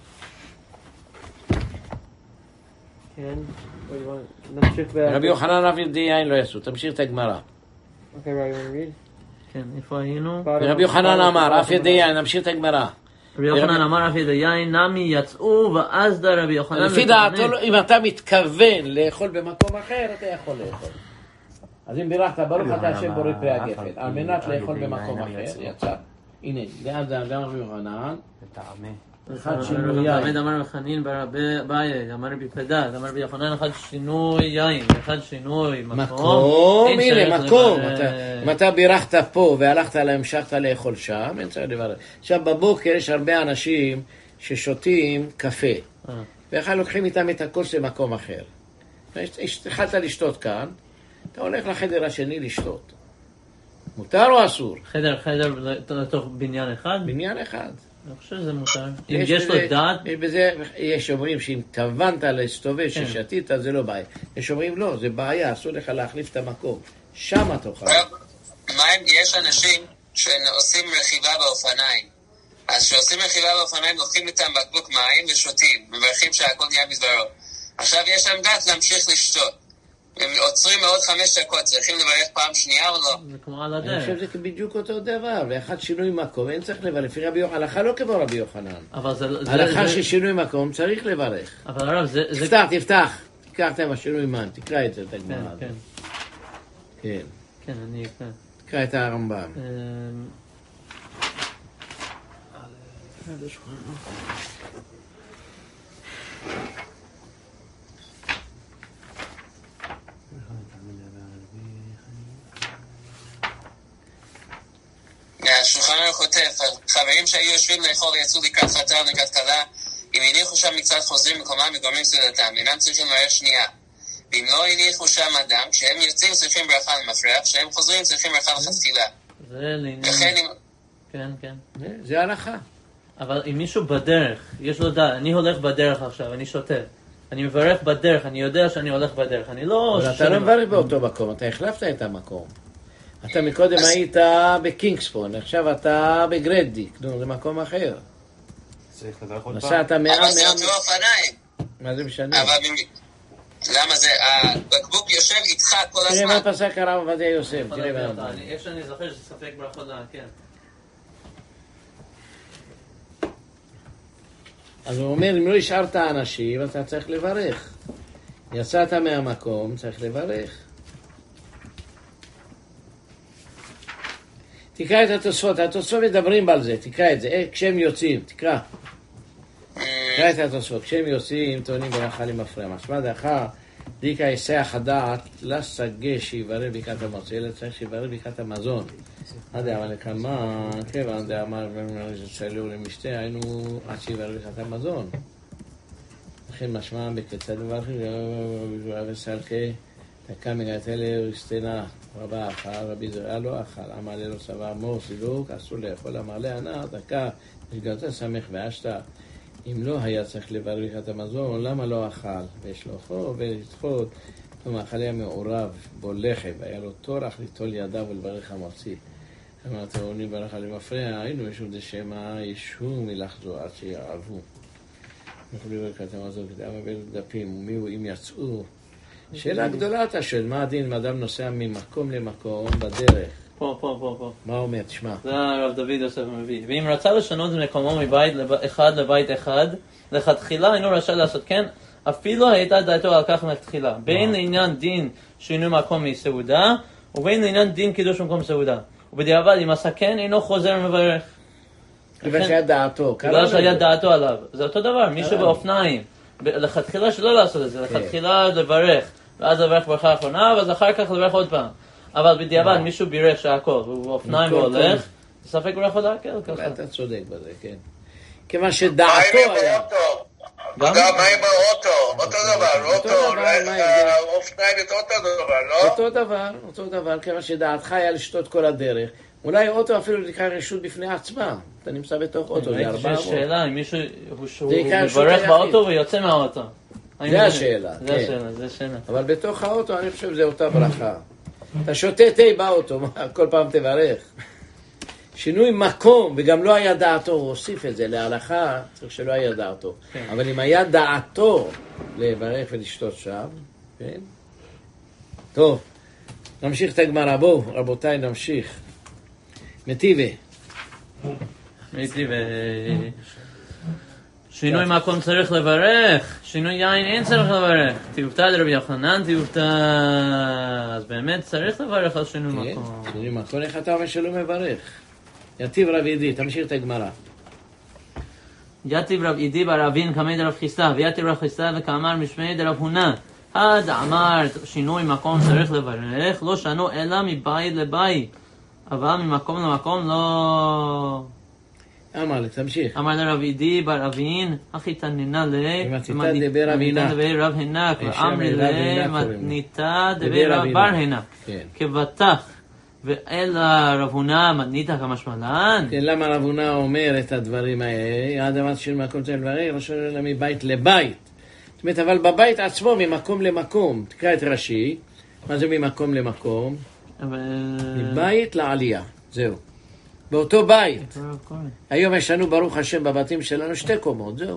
כן, נמשיך ב... רבי יוחנן אף ידי יין לא יעשו, תמשיך את הגמרא. אוקיי, רבי יוחנן. כן, איפה היינו? רבי יוחנן אמר, אף ידי יין, נמשיך את הגמרא. רבי יוחנן אמר אף ידי יין, נמי יצאו, ואז דה רבי יוחנן... לפי דעתו, אם אתה מתכוון לאכול במקום אחר, אתה יכול לאכול. אז אם בירכת, ברוך אתה השם בורא פרי הגפן, על מנת לאכול במקום אחר, יצא. הנה, לאן זה אדם רבי יוחנן? אחד שינוי יין. רבי אמר וחנין ברבי ביי, אמר רבי פדד, אמר רבי יוחנן, אחד שינוי יין, אחד שינוי מקום. מקום, הנה, מקום. אם אתה בירכת פה והלכת להמשכת לאכול שם, אין צריך לברך. עכשיו בבוקר יש הרבה אנשים ששותים קפה, ואחר לוקחים איתם את הכוס למקום אחר. התחלת לשתות כאן, אתה הולך לחדר השני לשתות. מותר או אסור? חדר, חדר לתוך בניין אחד? בניין אחד. אני חושב שזה מותר. אם יש לו דעת... יש אומרים שאם כוונת להסתובב ששתית, זה לא בעיה. יש אומרים לא, זה בעיה, אסור לך להחליף את המקום. שם תוכל. מה אם יש אנשים שעושים רכיבה באופניים? אז שעושים רכיבה באופניים, לוקחים איתם בקבוק מים ושותים, מברכים שהכל נהיה בדברו. עכשיו יש להם דעת להמשיך לשתות. הם עוצרים עוד חמש דקות, צריכים לברך פעם שנייה או לא? זה כמו על הדרך. אני חושב שזה בדיוק אותו דבר, ואחד שינוי מקום, אין צריך לברך. לפי רבי יוחנן, הלכה לא כמו רבי יוחנן. הלכה ששינוי מקום צריך לברך. אבל הרב, זה... תפתח, תפתח. תקרא את השינוי מן, תקרא את זה, את הגמרא. כן, כן. כן, אני אקרא. תקרא את הרמב"ם. השולחן ערוך כותב, חברים שהיו יושבים לאכול ויצאו לקראת חתן ולקראת כלה, אם הניחו שם מקצת חוזרים מקומם וגורמים סעודתם, אינם צריכים לברך שנייה. ואם לא הניחו שם אדם, כשהם יוצאים צריכים ברכה למפרע, כשהם חוזרים צריכים ברכה לכתחילה. זה לעניין... כן, כן. זה הלכה. אבל אם מישהו בדרך, יש לו דעת, אני הולך בדרך עכשיו, אני שותה. אני מברך בדרך, אני יודע שאני הולך בדרך, אני לא... אבל אתה לא מברך באותו מקום, אתה החלפת את המקום. אתה מקודם היית בקינגספון, עכשיו אתה בגרדיק, נו, זה מקום אחר. צריך לברך עוד פעם. נסעת מאה... אבל זה אותו אופניים. מה זה משנה? למה זה? הבקבוק יושב איתך כל הזמן. תראה מה פסק הרב עובדיה יוסף, תראה מה... איך שאני זוכר שספק ברכות לה, כן. אז הוא אומר, אם לא השארת אנשים, אתה צריך לברך. יצאת מהמקום, צריך לברך. תקרא את התוספות, התוספות מדברים על זה, תקרא את זה, כשהם יוצאים, תקרא. תקרא את התוספות, כשהם יוצאים, טוענים ברכה למפרע. משמע דאחר, דיקה יסח הדעת, לסגה שיברר ברכת המוצא, אלא צריך שיברר ברכת המזון. עד אמר לכמה, כיוון דאמר שצלו למשתה, היינו עד שיברר ברכת המזון. לכן משמע בכיצד מברכים, וסלקי, דקה מגעת אלה וסתנה, רבה אכל, רבי זרעה לא אכל, אמר ללא סבר מור סילוק, אסור לאכול, אמר לענה, דקה, ושגרת סמך ואשתה. אם לא היה צריך לברך את המזון, למה לא אכל? ויש לו חוב ולדחות, המאכל היה מעורב בו לחם, והיה לו טורח ליטול ידיו ולברך המוציא. אמרת, עוני ברכה למפרע, היינו משום דשמא ישום מלחזו עד שיערבו. אנחנו לברך את המזון, כדי אמר דפים, ומיהו אם יצאו. שאלה גדולה אתה שואל, מה הדין אם אדם נוסע ממקום למקום בדרך? פה, פה, פה, פה. מה אומר? תשמע. זה הרב דוד יוסף מביא. ואם רצה לשנות את מקומו מבית אחד לבית אחד, לכתחילה אינו רשאי לעשות כן, אפילו הייתה דעתו על כך לכתחילה. בין לעניין דין שינוי מקום מסעודה, ובין לעניין דין קידוש מקום סעודה. ובדיעבד, אם עשה כן, אינו חוזר ומברך. בגלל שהיה דעתו. בגלל שהיה דעתו עליו. זה אותו דבר, מישהו באופניים. לכתחילה שלא לעשות את זה, לכתחילה לברך. ואז לברך ברכה האחרונה, ואז אחר כך לברך עוד פעם. אבל בדיעבד מישהו בירך שהכל, הוא באופניים והולך, ספק ברך עוד להקל ככה. אתה צודק בזה, כן. כיוון שדעתו היה... אגב, מה עם האוטו? אותו דבר, אותו אוטו, דבר, מה ההבדל? אופניים את אותו דבר, לא? אותו דבר, אותו דבר, כיוון שדעתך היה לשתות כל הדרך. אולי אוטו אפילו תקרא רשות בפני עצמה. אתה נמצא בתוך אוטו, זה ראיתי ארבע שיש מאות. שאלה אם מישהו שהוא זה עיקר רשות מברך היחיד. באוטו ויוצא מהאוטו. האם זה השאלה, זה כן. השאלה, זה השאלה. אבל בתוך האוטו אני חושב שזה אותה ברכה. אתה שותה תה באוטו, מה, כל פעם תברך. שינוי מקום, וגם לא היה דעתו, הוא הוסיף את זה להלכה, צריך שלא היה דעתו. כן. אבל אם היה דעתו לברך ולשתות שם, כן? טוב, נמשיך את הגמרא, בואו, רבותיי, נמשיך. מטיבה. הייתי ו... שינוי מקום צריך לברך, שינוי יין אין צריך לברך. תיובתא לרבי יוחנן תיובתא, אז באמת צריך לברך על שינוי כן, מקום. שינוי מקום, איך אתה אומר שלא מברך? יתיב רב ידי, תמשיך את הגמרא. יתיב רב ידי בר אבין כמי דרב חיסדא, ויתיב רב חיסדא וכאמר משמי דרב הונא. עד אמר שינוי מקום צריך לברך, לא שנו אלא מבית לבית, אבל ממקום למקום לא... אמר לי, תמשיך. אמר לרב ידי בר אבין, אחי תננה לי, ומתניתא דבר רב הינק. דבר רב הינק, ואמרי רב לי, הינק קוראים לו. מתניתא דבר דבר רב רב בר הינק. הינק. כן. כבטח, ואלא רב הונא מתניתא כמשמעלן. כן, למה רב הונא אומר את הדברים האלה? עד אמרת שינוי מקום צריך לברך, לא שואל אלא מבית לבית. זאת אומרת, אבל בבית עצמו, ממקום למקום. תקרא את רש"י, מה זה ממקום למקום? אבל... מבית לעלייה, זהו. באותו בית. היום יש לנו ברוך השם בבתים שלנו שתי קומות, זהו.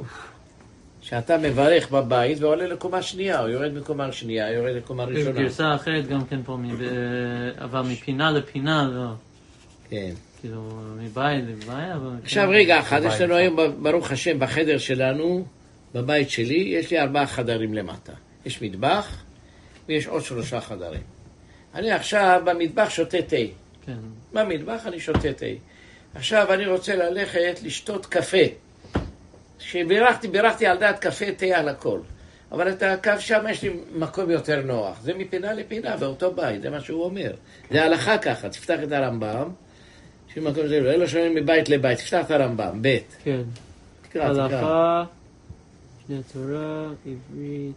שאתה מברך בבית ועולה לקומה שנייה, או יורד מקומה שנייה, יורד לקומה ראשונה. גרסה אחרת גם כן פה, מב- אבל מפינה לפינה, לא. כן. כאילו, מבית לבית, אבל... עכשיו רגע אחד, יש לנו היום ברוך השם בחדר שלנו, בבית שלי, יש לי ארבעה חדרים למטה. יש מטבח ויש עוד שלושה חדרים. אני עכשיו במטבח שותה תה. כן. במטבח אני שותה תה. עכשיו אני רוצה ללכת לשתות קפה. כשבירכתי, בירכתי על דעת קפה, תה על הכל. אבל את הקו שם יש לי מקום יותר נוח. זה מפינה לפינה, באותו בית, זה מה שהוא אומר. זה הלכה ככה, תפתח את הרמב"ם. שמקום זה לא, אלו שונים מבית לבית, תפתח את הרמב"ם, בית. כן. תקרא, תקרא. הלכה, משנה תורה, עברית,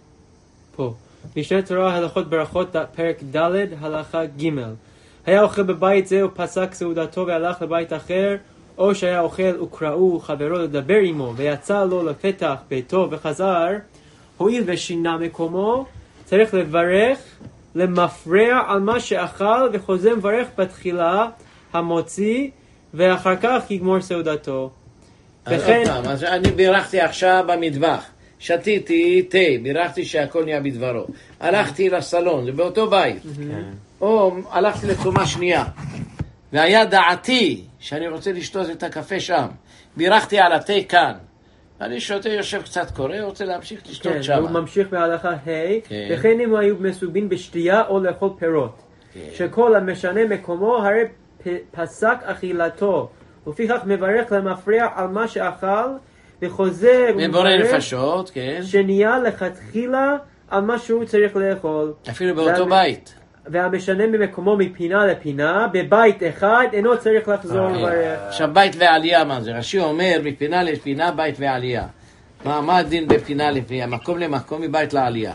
פה. משנה תורה, הלכות ברכות, פרק ד', הלכה ג'. היה אוכל בבית זה ופסק סעודתו והלך לבית אחר, או שהיה אוכל וקראו חברו לדבר עמו ויצא לו לפתח ביתו וחזר, הואיל ושינה מקומו, צריך לברך למפרע על מה שאכל וחוזר מברך בתחילה המוציא ואחר כך יגמור סעודתו. אז וכן, עוד פעם, אז אני בירכתי עכשיו במטבח, שתיתי תה, בירכתי שהכל נהיה בדברו. הלכתי לסלון, זה באותו בית. או הלכתי לקומה שנייה, והיה דעתי שאני רוצה לשתות את הקפה שם. בירכתי על התה כאן. אני שותה, יושב קצת קורא, רוצה להמשיך לשתות כן, שם. הוא ממשיך בהלכה ה' כן. וכן אם היו מסובין בשתייה או לאכול פירות. כן. שכל המשנה מקומו הרי פ- פסק אכילתו. לפיכך מברך למפרע על מה שאכל וחוזר מבורא נפשות, כן. שנהיה לכתחילה על מה שהוא צריך לאכול. אפילו באותו וה- בית. והמשנה ממקומו מפינה לפינה בבית אחד אינו צריך לחזור לברך. עכשיו בית ועלייה, מה זה? רש"י אומר מפינה לפינה בית ועלייה. מה, מה הדין בפינה לפינה? מקום למקום מבית לעלייה.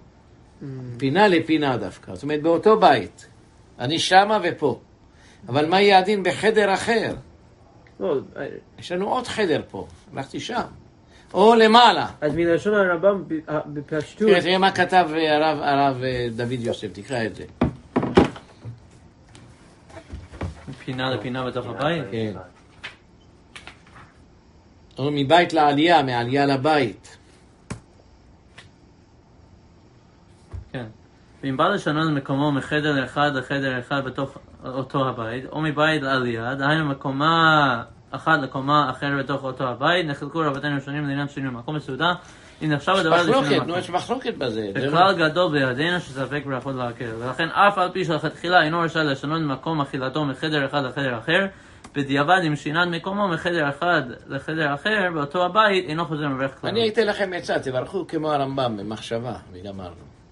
פינה לפינה דווקא. זאת אומרת באותו בית. אני שמה ופה. אבל מה יהיה הדין בחדר אחר? לא, יש לנו עוד חדר פה. הלכתי שם. או למעלה. אז מלשון הרמב"ם ב- בפשטות תראה, תראה מה כתב הרב, הרב דוד יוסף, תקרא את זה. מפינה לפינה בתוך הבית. כן. או מבית לעלייה, מעלייה לבית. כן. ואם בא לשנות מקומו מחדר אחד לחדר אחד בתוך אותו הבית, או מבית לעלייה, דהיינו מקומה אחת לקומה אחרת בתוך אותו הבית, נחלקו רבותינו השונים לעניין שינוי מקום מסעודה, אם נחשב הדבר לשינוי מחלוקת, מקום. נו, יש מחלוקת בזה. זה לא- בכלל גדול בידינו שספק ברכות להקל, ולכן אף על פי שלכתחילה אינו רשאי לשנות מקום אכילתו מחדר אחד לחדר אחר, בדיעבד אם שינת מקומו מחדר אחד לחדר אחר באותו הבית אינו חוזר מברך כלל. אני אתן לכם עצה, תברכו כמו הרמב"ם במחשבה, וגמרנו.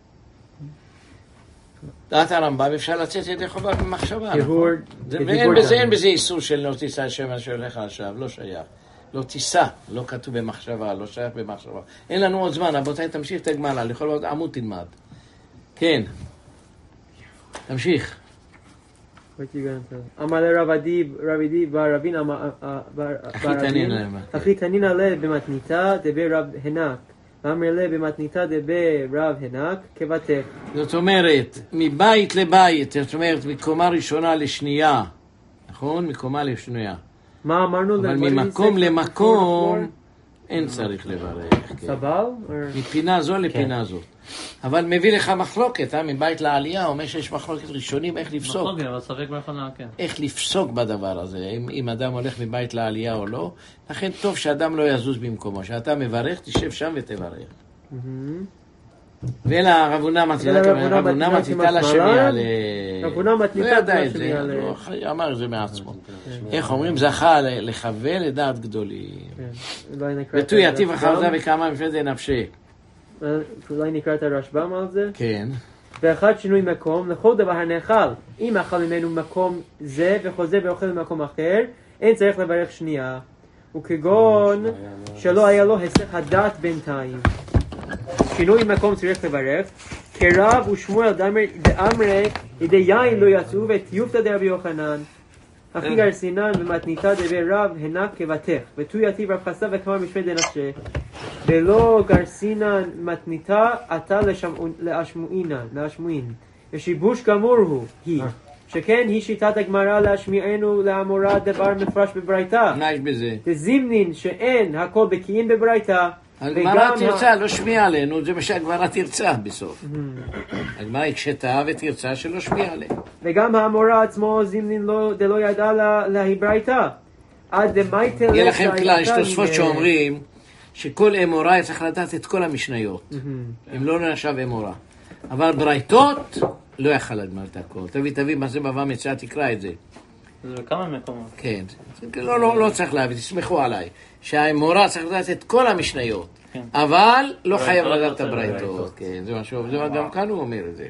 דעת הרמב"ם אפשר לצאת ידי חובה במחשבה, דיבור- נכון? זה- בדיבור ואין בזה, גם. אין בזה איסור של לא תישא השם אשר הולך עכשיו, לא שייך. לא תישא, לא כתוב במחשבה, לא שייך במחשבה. אין לנו עוד זמן, רבותיי, תמשיך את הגמרא, לכל עוד עמוד תלמד. כן. תמשיך. אמר לרב עדי, רב עדי בר רבין, אחי תנינא לה במתניתא דבי רב הנק, ואמר לה במתניתא דבי רב הנק, כבתך. זאת אומרת, מבית לבית, זאת אומרת, מקומה ראשונה לשנייה, נכון? מקומה לשנייה. מה אמרנו? אבל ממקום למקום אין צריך לברך. סבל? מפינה זו לפינה זו. אבל מביא לך מחלוקת, מבית לעלייה, אומר שיש מחלוקת ראשונים איך לפסוק. מחלוקת, אבל ספק באחרונה, כן. איך לפסוק בדבר הזה, אם אדם הולך מבית לעלייה או לא. לכן טוב שאדם לא יזוז במקומו, שאתה מברך, תשב שם ותברך. ואלא רבונה מתניתא לשמיעה ל... רבונה מתניתא לשמיעה ל... הוא אמר את זה מעצמו. איך אומרים? זכה לכוון לדעת גדולים. ותו יתיב אחרזה וכמה מפני דנפשי. אולי נקרא את הרשב"ם על זה? כן. ואחד שינוי מקום, לכל דבר הנאכל, אם אכל ממנו מקום זה וחוזר ואוכל במקום אחר, אין צריך לברך שנייה. וכגון שלא היה לו היסח הדעת בינתיים. שינוי מקום צריך לברך, כרב ושמואל דאמרי ידי יין לא יצאו וטיופתא דרבי יוחנן. אחי גרסינן ומתניתא דבי רב הנק כבתך, ותו יתיב רב חסדא וכמה משמי דנפשי. ולא גרסינן מתניתא עתה להשמועינן, להשמועין. ושיבוש גמור הוא, היא. שכן היא שיטת הגמרא להשמיענו לאמורה דבר מפרש בברייתא. מה יש בזה? דזימנין שאין הכל בקיאים בברייתא. הגמרא תרצה, לא שמיע עלינו, זה מה שהגמרא תרצה בסוף. הגמרא הקשתה ותרצה שלא שמיע עלינו. וגם האמורה עצמו זימנין דלא ידע להברייתא. עד דמייטל... יהיה לכם כלל, יש תוספות שאומרים שכל אמורה צריך לדעת את כל המשניות. אם לא נחשב אמורה. אבל ברייתות לא יכל לדעת את הכל. תביא, תביא, מה זה בבא מציעא, תקרא את זה. זה בכמה מקומות. כן. לא, לא, לא צריך להביא, תסמכו עליי. שהאמורה צריך לדעת את כל המשניות. כן. אבל לא חייב לדעת את הברייתות. כן, זה משהו, זה גם כאן הוא אומר את זה.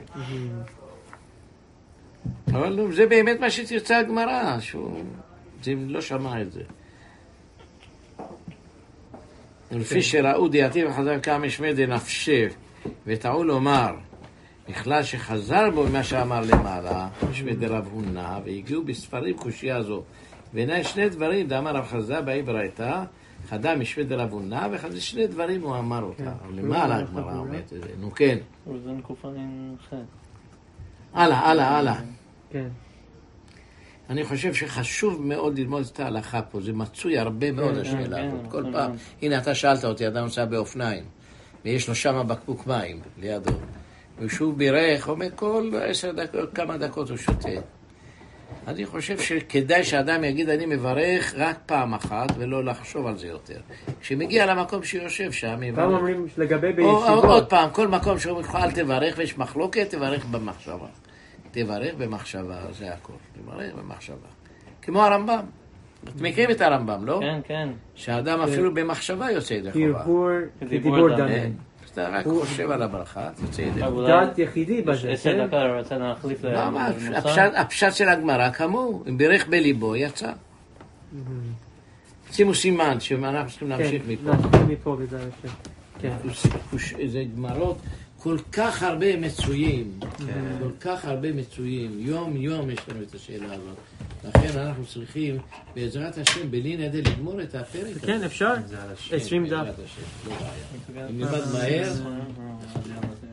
אבל זה באמת מה שתרצה הגמרא, שהוא לא שמע את זה. לפי שראו דעתי וחזר כמה שמי דנפשי, וטעו לומר, בכלל שחזר בו מה שאמר למעלה, שמי דרב הונא, והגיעו בספרים קושייה זו. והנה שני דברים, דאמר רב חסדא באי ברייתא, חדה משמי דרב הונא, וחזה שני דברים הוא אמר אותה. למעלה הגמרא אומרת את זה, נו כן. וזה נקופנים חד. הלאה, הלאה, הלאה. כן. אני חושב שחשוב מאוד ללמוד את ההלכה פה, זה מצוי הרבה מאוד השאלה הזאת. כל פעם, הנה אתה שאלת אותי, אדם נוסע באופניים, ויש לו שם בקבוק מים לידו, ושוב בירך, אומר כל עשר דקות, כמה דקות הוא שותה. אני חושב שכדאי שאדם יגיד, אני מברך רק פעם אחת, ולא לחשוב על זה יותר. כשמגיע למקום שיושב שם, פעם אומרים לגבי בישיבות. עוד פעם, כל מקום שהוא אומר, אל תברך, ויש מחלוקת, תברך במחשבה. תברך במחשבה, זה הכל. תברך במחשבה. כמו הרמב"ם. אתם מכירים את הרמב"ם, לא? כן, כן. שהאדם אפילו במחשבה יוצא ידי חובה. הרהור כדיבור דמה. אתה רק חושב על הברכה, יוצא ידי חובה. דעת יחידי בזה, עשר דקה רצה להחליף למוסר. הפשט של הגמרא כמוהו, אם בירך בליבו, יצא. שימו סימן, שאנחנו צריכים להמשיך מפה. כן, נמשיך מפה בזה. כן. זה גמרות. כל כך הרבה מצויים, כל כך הרבה מצויים, יום יום יש לנו את השאלה הזאת. לכן אנחנו צריכים, בעזרת השם, בלי נדר לגמור את הפרק. כן, אפשר. עשרים דף. לא בעיה. אם נלמד מהר,